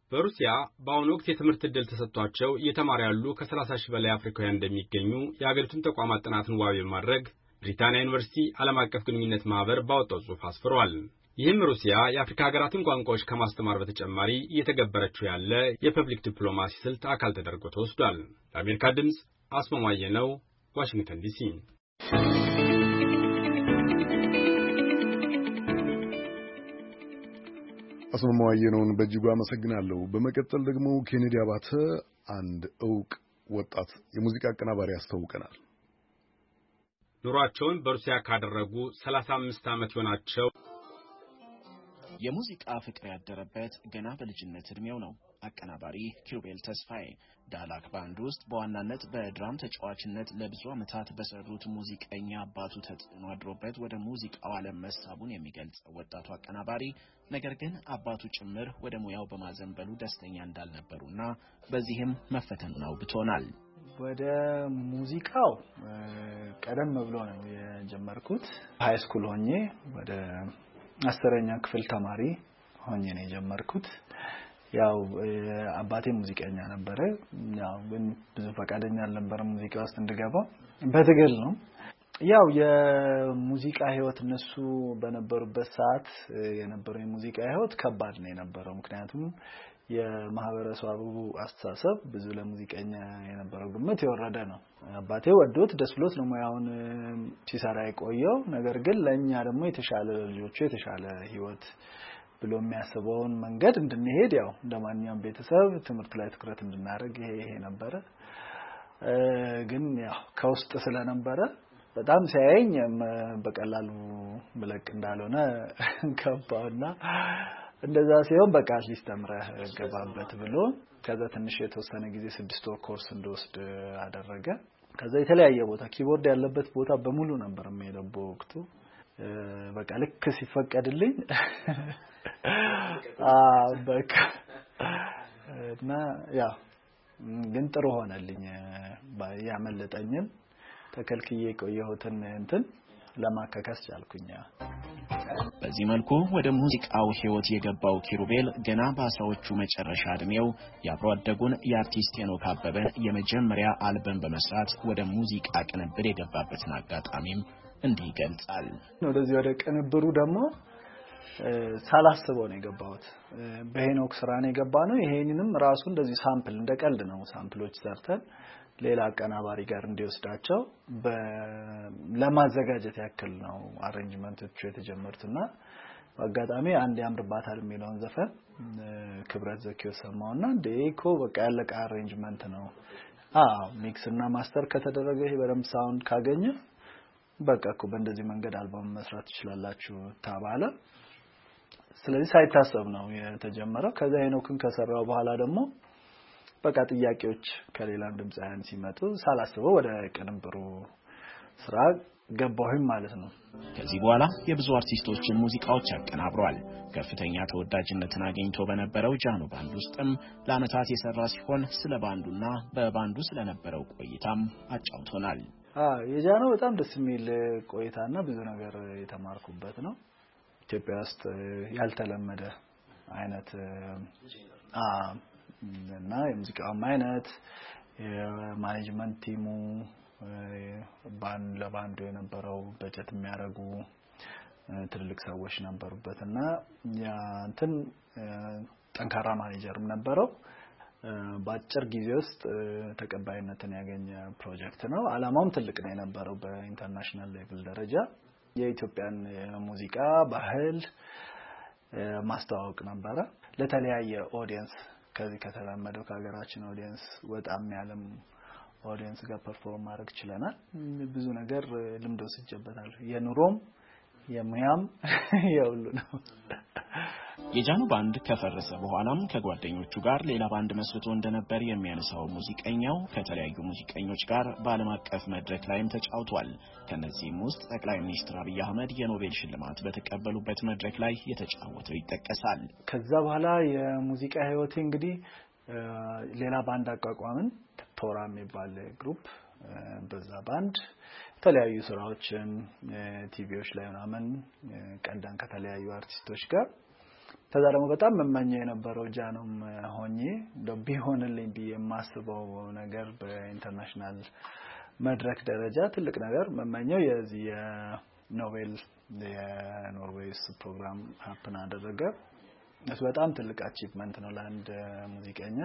በሩሲያ በአሁኑ ወቅት የትምህርት ዕድል ተሰጥቷቸው እየተማሩ ያሉ ከሰላሳ ሺህ በላይ አፍሪካውያን እንደሚገኙ የአገሪቱን ተቋማት ጥናትን ዋቢ በማድረግ ብሪታንያ ዩኒቨርሲቲ ዓለም አቀፍ ግንኙነት ማህበር ባወጣው ጽሑፍ አስፍሯል። ይህም ሩሲያ የአፍሪካ ሀገራትን ቋንቋዎች ከማስተማር በተጨማሪ እየተገበረችው ያለ የፐብሊክ ዲፕሎማሲ ስልት አካል ተደርጎ ተወስዷል። ለአሜሪካ ድምፅ አስማማየ ነው፣ ዋሽንግተን ዲሲ። አስማማየ ነውን በእጅጉ አመሰግናለሁ። በመቀጠል ደግሞ ኬኔዲ አባተ አንድ ዕውቅ ወጣት የሙዚቃ አቀናባሪ ያስተዋውቀናል። ኑሯቸውን በሩሲያ ካደረጉ ሰላሳ አምስት ዓመት ይሆናቸው የሙዚቃ ፍቅር ያደረበት ገና በልጅነት እድሜው ነው። አቀናባሪ ኪሩቤል ተስፋዬ ዳላክ ባንድ ውስጥ በዋናነት በድራም ተጫዋችነት ለብዙ ዓመታት በሰሩት ሙዚቀኛ አባቱ ተጽዕኖ አድሮበት ወደ ሙዚቃው ዓለም መሳቡን የሚገልጽ ወጣቱ አቀናባሪ ነገር ግን አባቱ ጭምር ወደ ሙያው በማዘንበሉ ደስተኛ እንዳልነበሩና በዚህም መፈተኑን አውግቶናል። ወደ ሙዚቃው ቀደም ብሎ ነው የጀመርኩት። ሃይ ስኩል ሆኜ ወደ አስረኛ ክፍል ተማሪ ሆኜ ነው የጀመርኩት። ያው አባቴ ሙዚቀኛ ነበረ። ያው ግን ብዙ ፈቃደኛ አልነበረም ሙዚቃ ውስጥ እንድገባ። በትግል ነው። ያው የሙዚቃ ህይወት እነሱ በነበሩበት ሰዓት የነበረው የሙዚቃ ህይወት ከባድ ነው የነበረው። ምክንያቱም የማህበረሰቡ አስተሳሰብ ብዙ ለሙዚቀኛ የነበረው ግምት የወረደ ነው። አባቴ ወዶት ደስ ብሎት ነው ሙያውን ሲሰራ የቆየው። ነገር ግን ለኛ ደግሞ የተሻለ ልጆቹ የተሻለ ህይወት ብሎ የሚያስበውን መንገድ እንድንሄድ ያው እንደማንኛውም ቤተሰብ ትምህርት ላይ ትኩረት እንድናደርግ ይሄ ይሄ ነበረ። ግን ያው ከውስጥ ስለነበረ በጣም ሲያየኝ በቀላሉ ብለቅ እንዳልሆነ ገባውና እንደዛ ሲሆን በቃ አትሊስት ተምረህ ገባበት ብሎ ከዛ ትንሽ የተወሰነ ጊዜ ስድስት ወር ኮርስ እንደወስድ አደረገ። ከዛ የተለያየ ቦታ ኪቦርድ ያለበት ቦታ በሙሉ ነበር የምሄደው በወቅቱ። በቃ ልክ ሲፈቀድልኝ አዎ በቃ እና ያ ግን ጥሩ ሆነልኝ። ያመለጠኝን ተከልክዬ ቆየሁትን እንትን ለማከከስ ቻልኩኝ። በዚህ መልኩ ወደ ሙዚቃው ህይወት የገባው ኪሩቤል ገና በአስራዎቹ መጨረሻ እድሜው ያብሮ አደጉን የአርቲስት ሄኖክ አበበ የመጀመሪያ አልበም በመስራት ወደ ሙዚቃ ቅንብር የገባበትን አጋጣሚም እንዲህ ይገልጻል። ወደዚህ ወደ ቅንብሩ ደግሞ ሳላስበው ነው የገባሁት። በሄኖክ ስራ ነው የገባነው። ይሄንንም ራሱ እንደዚህ ሳምፕል እንደቀልድ ነው ሳምፕሎች ሰርተን ሌላ አቀናባሪ ጋር እንዲወስዳቸው ለማዘጋጀት ያክል ነው አሬንጅመንቶቹ የተጀመሩትና በአጋጣሚ አንድ ያምርባታል የሚለውን ዘፈን ክብረት ዘኪው ሰማውና ዴኮ በቃ ያለቀ አሬንጅመንት ነው። አዎ ሚክስ እና ማስተር ከተደረገ ይሄ በደንብ ሳውንድ ካገኘ በቃ እኮ በእንደዚህ መንገድ አልበም መስራት ይችላልላችሁ ተባለ። ስለዚህ ሳይታሰብ ነው የተጀመረው። ከዛ ሄኖክን ከሰራው በኋላ ደግሞ በቃ ጥያቄዎች ከሌላ ድምጻውያን ሲመጡ ሳላስበው ወደ ቅንብሩ ስራ ገባሁኝ ማለት ነው። ከዚህ በኋላ የብዙ አርቲስቶችን ሙዚቃዎች አቀናብሯል። ከፍተኛ ተወዳጅነትን አግኝቶ በነበረው ጃኖ ባንድ ውስጥም ለዓመታት የሰራ ሲሆን ስለ ባንዱና በባንዱ ስለነበረው ቆይታም አጫውቶናል። አዎ የጃኖ በጣም ደስ የሚል ቆይታና ብዙ ነገር የተማርኩበት ነው። ኢትዮጵያ ውስጥ ያልተለመደ አይነት አ እና የሙዚቃው አይነት የማኔጅመንት ቲሙ ባንድ ለባንዱ የነበረው በጀት የሚያረጉ ትልልቅ ሰዎች ነበሩበትና ያ እንትን ጠንካራ ማኔጀርም ነበረው። በአጭር ጊዜ ውስጥ ተቀባይነትን ያገኘ ፕሮጀክት ነው። አላማውም ትልቅ ነው የነበረው። በኢንተርናሽናል ሌቭል ደረጃ የኢትዮጵያን ሙዚቃ ባህል ማስተዋወቅ ነበረ ለተለያየ ኦዲየንስ ከዚህ ከተለመደው ከሀገራችን ኦዲየንስ ወጣም ያለም ኦዲየንስ ጋር ፐርፎርም ማድረግ ችለናል። ብዙ ነገር ልምድ ወስጄበታል። የኑሮም የሙያም የሁሉ ነው። የጃኖ ባንድ ከፈረሰ በኋላም ከጓደኞቹ ጋር ሌላ ባንድ መስርቶ እንደነበር የሚያነሳው ሙዚቀኛው ከተለያዩ ሙዚቀኞች ጋር በዓለም አቀፍ መድረክ ላይም ተጫውቷል። ከነዚህም ውስጥ ጠቅላይ ሚኒስትር አብይ አህመድ የኖቤል ሽልማት በተቀበሉበት መድረክ ላይ የተጫወተው ይጠቀሳል። ከዛ በኋላ የሙዚቃ ህይወቴ እንግዲህ ሌላ ባንድ አቋቋምን። ቶራ የሚባል ግሩፕ በዛ ባንድ የተለያዩ ስራዎችን ቲቪዎች ላይ ምናምን ቀንዳን ከተለያዩ አርቲስቶች ጋር ከዛ ደግሞ በጣም መመኘው የነበረው ጃኖም ሆኜ እንደው ቢሆንልኝ ብዬ የማስበው ነገር በኢንተርናሽናል መድረክ ደረጃ ትልቅ ነገር መመኘው የዚህ የኖቤል የኖርዌይስ ፕሮግራም ሀፕን አደረገ። እሱ በጣም ትልቅ አቺቭመንት ነው ለአንድ ሙዚቀኛ።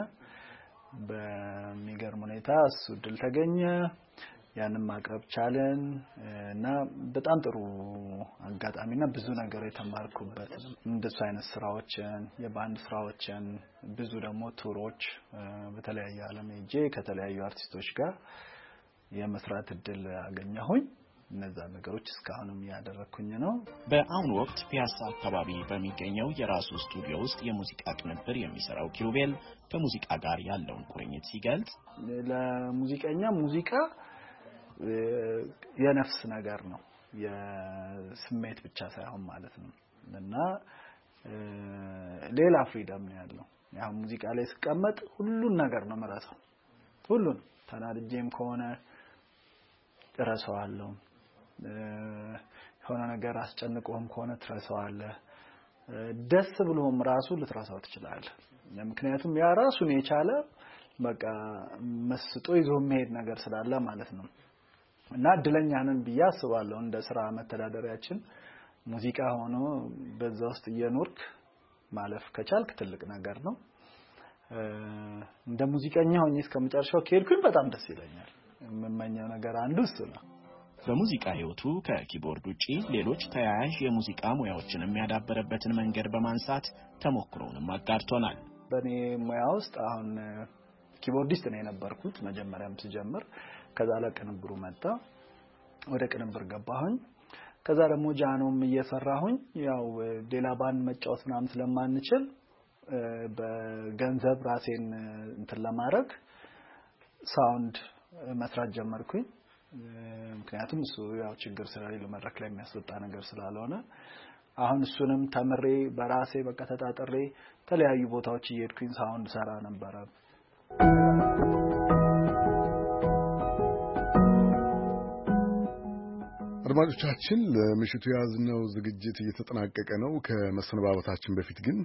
በሚገርም ሁኔታ እሱ ድል ተገኘ፣ ያንን ማቅረብ ቻለን እና በጣም ጥሩ አጋጣሚና ብዙ ነገር የተማርኩበት እንደሱ አይነት ስራዎችን የባንድ ስራዎችን ብዙ ደግሞ ቱሮች በተለያየ ዓለም ሄጄ ከተለያዩ አርቲስቶች ጋር የመስራት እድል አገኘሁኝ። እነዛ ነገሮች እስካሁንም ያደረኩኝ ነው። በአሁኑ ወቅት ፒያሳ አካባቢ በሚገኘው የራሱ ስቱዲዮ ውስጥ የሙዚቃ ቅንብር የሚሰራው ኪሩቤል ከሙዚቃ ጋር ያለውን ቁርኝት ሲገልጽ ለሙዚቀኛ ሙዚቃ የነፍስ ነገር ነው፣ የስሜት ብቻ ሳይሆን ማለት ነው እና ሌላ ፍሪደም ነው ያለው። ያው ሙዚቃ ላይ ስቀመጥ ሁሉን ነገር ነው መረሳው። ሁሉን ተናድጄም ከሆነ እረሳዋለሁ፣ የሆነ ነገር አስጨንቆም ከሆነ ትረሳዋለህ፣ ደስ ብሎም ራሱ ልትረሳው ትችላለህ። ምክንያቱም ያ ራሱን የቻለ በቃ መስጦ ይዞ መሄድ ነገር ስላለ ማለት ነው እና እድለኛ ነን ብዬ አስባለሁ። እንደ ስራ መተዳደሪያችን ሙዚቃ ሆኖ በዛ ውስጥ እየኖርክ ማለፍ ከቻልክ ትልቅ ነገር ነው። እንደ ሙዚቀኛ ሆኜ እስከመጨረሻው ከሄድኩኝ በጣም ደስ ይለኛል። የምመኘው ነገር አንዱ እሱ ነው። በሙዚቃ ህይወቱ ከኪቦርድ ውጪ ሌሎች ተያያዥ የሙዚቃ ሙያዎችን የሚያዳበረበትን መንገድ በማንሳት ተሞክሮውንም አጋርቶናል። በኔ ሙያ ውስጥ አሁን ኪቦርዲስት ነው የነበርኩት መጀመሪያም ሲጀምር። ከዛ ለቅንብሩ መጣ፣ ወደ ቅንብር ገባሁኝ። ከዛ ደግሞ ጃኖም እየሰራሁኝ ያው ሌላ ባንድ መጫወት ምናምን ስለማንችል በገንዘብ ራሴን እንትን ለማድረግ ሳውንድ መስራት ጀመርኩኝ። ምክንያቱም እሱ ያው ችግር ስለሌለው መድረክ ላይ የሚያስወጣ ነገር ስላልሆነ አሁን እሱንም ተምሬ በራሴ በቃ ተጣጥሬ ተለያዩ ቦታዎች እየሄድኩኝ ሳውንድ ሰራ ነበር። አድማጮቻችን ለምሽቱ የያዝነው ዝግጅት እየተጠናቀቀ ነው። ከመሰነባበታችን በፊት ግን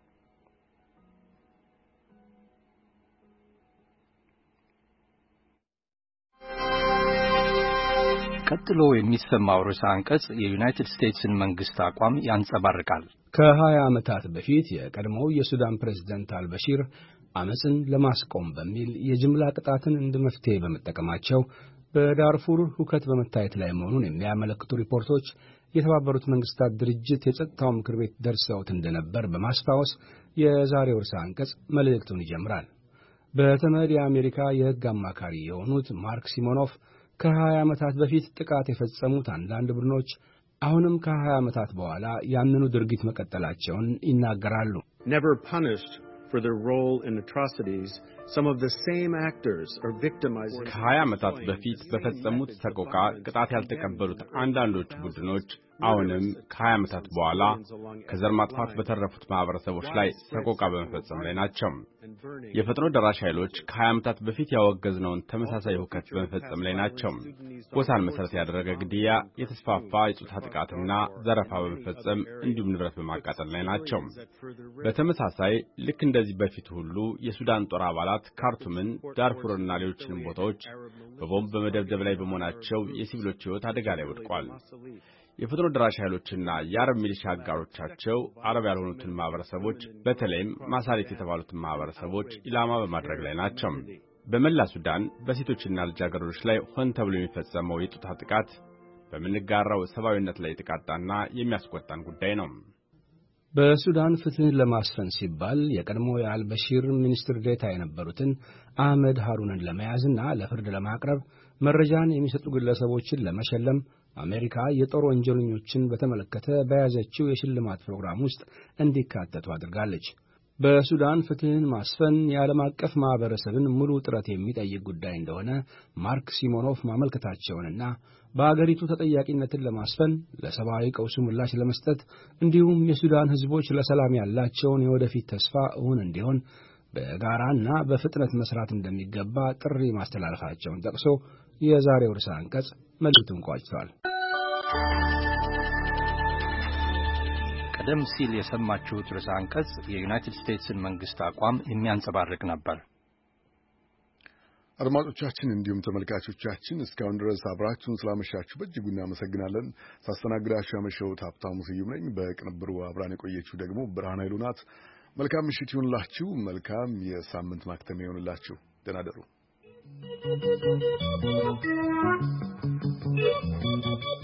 ቀጥሎ የሚሰማው ርዕሰ አንቀጽ የዩናይትድ ስቴትስን መንግስት አቋም ያንጸባርቃል። ከሀያ ዓመታት በፊት የቀድሞው የሱዳን ፕሬዝዳንት አልበሺር አመፅን ለማስቆም በሚል የጅምላ ቅጣትን እንደ መፍትሄ በመጠቀማቸው በዳርፉር ሁከት በመታየት ላይ መሆኑን የሚያመለክቱ ሪፖርቶች የተባበሩት መንግስታት ድርጅት የጸጥታው ምክር ቤት ደርሰውት እንደነበር በማስታወስ የዛሬው ርዕሰ አንቀጽ መልእክቱን ይጀምራል። በተመድ የአሜሪካ የሕግ አማካሪ የሆኑት ማርክ ሲሞኖፍ ከሀያ ዓመታት በፊት ጥቃት የፈጸሙት አንዳንድ ቡድኖች አሁንም ከሀያ ዓመታት በኋላ ያንኑ ድርጊት መቀጠላቸውን ይናገራሉ። Never punished for their role in atrocities, some of the same actors are victimizing. ከሀያ ዓመታት በፊት በፈጸሙት ሰቆቃ ቅጣት ያልተቀበሉት አንዳንዶች ቡድኖች አሁንም ከሀያ ዓመታት በኋላ ከዘር ማጥፋት በተረፉት ማህበረሰቦች ላይ ሰቆቃ በመፈጸም ላይ ናቸው። የፈጥኖ ደራሽ ኃይሎች ከሀያ ዓመታት በፊት ያወገዝነውን ተመሳሳይ ሁከት በመፈጸም ላይ ናቸው። ጎሳን መሰረት ያደረገ ግድያ፣ የተስፋፋ የጾታ ጥቃትና ዘረፋ በመፈጸም እንዲሁም ንብረት በማቃጠል ላይ ናቸው። በተመሳሳይ ልክ እንደዚህ በፊት ሁሉ የሱዳን ጦር አባላት ካርቱምን፣ ዳርፉርና ሌሎችንም ቦታዎች በቦምብ በመደብደብ ላይ በመሆናቸው የሲቪሎች ሕይወት አደጋ ላይ ወድቋል። የፈጥኖ ደራሽ ኃይሎችና የአረብ ሚሊሻ አጋሮቻቸው አረብ ያልሆኑትን ማህበረሰቦች በተለይም ማሳሊት የተባሉትን ማህበረሰቦች ኢላማ በማድረግ ላይ ናቸው። በመላ ሱዳን በሴቶችና ልጃገረዶች ላይ ሆን ተብሎ የሚፈጸመው የጾታ ጥቃት በምንጋራው ሰብአዊነት ላይ የተቃጣና የሚያስቆጣን ጉዳይ ነው። በሱዳን ፍትህን ለማስፈን ሲባል የቀድሞ የአልበሺር ሚኒስትር ዴታ የነበሩትን አህመድ ሃሩንን ለመያዝና ለፍርድ ለማቅረብ መረጃን የሚሰጡ ግለሰቦችን ለመሸለም አሜሪካ የጦር ወንጀለኞችን በተመለከተ በያዘችው የሽልማት ፕሮግራም ውስጥ እንዲካተቱ አድርጋለች። በሱዳን ፍትህን ማስፈን የዓለም አቀፍ ማህበረሰብን ሙሉ ጥረት የሚጠይቅ ጉዳይ እንደሆነ ማርክ ሲሞኖፍ ማመልከታቸውንና በአገሪቱ ተጠያቂነትን ለማስፈን ለሰብአዊ ቀውሱ ምላሽ ለመስጠት እንዲሁም የሱዳን ህዝቦች ለሰላም ያላቸውን የወደፊት ተስፋ እውን እንዲሆን በጋራና በፍጥነት መስራት እንደሚገባ ጥሪ ማስተላለፋቸውን ጠቅሶ የዛሬው ርዕሰ አንቀጽ መልእክቱን ቋጭቷል። ቀደም ሲል የሰማችሁት ርዕሰ አንቀጽ የዩናይትድ ስቴትስን መንግስት አቋም የሚያንጸባርቅ ነበር። አድማጮቻችን እንዲሁም ተመልካቾቻችን እስካሁን ድረስ አብራችሁን ስላመሻችሁ በእጅጉ እናመሰግናለን። ሳስተናግዳችሁ ያመሸሁት ሀብታሙ ስዩም ነኝ። በቅንብሩ አብራን የቆየችው ደግሞ ብርሃን ኃይሉ ናት። መልካም ምሽት ይሁንላችሁ። መልካም የሳምንት ማክተሚያ ይሁንላችሁ። ደህና ደሩ።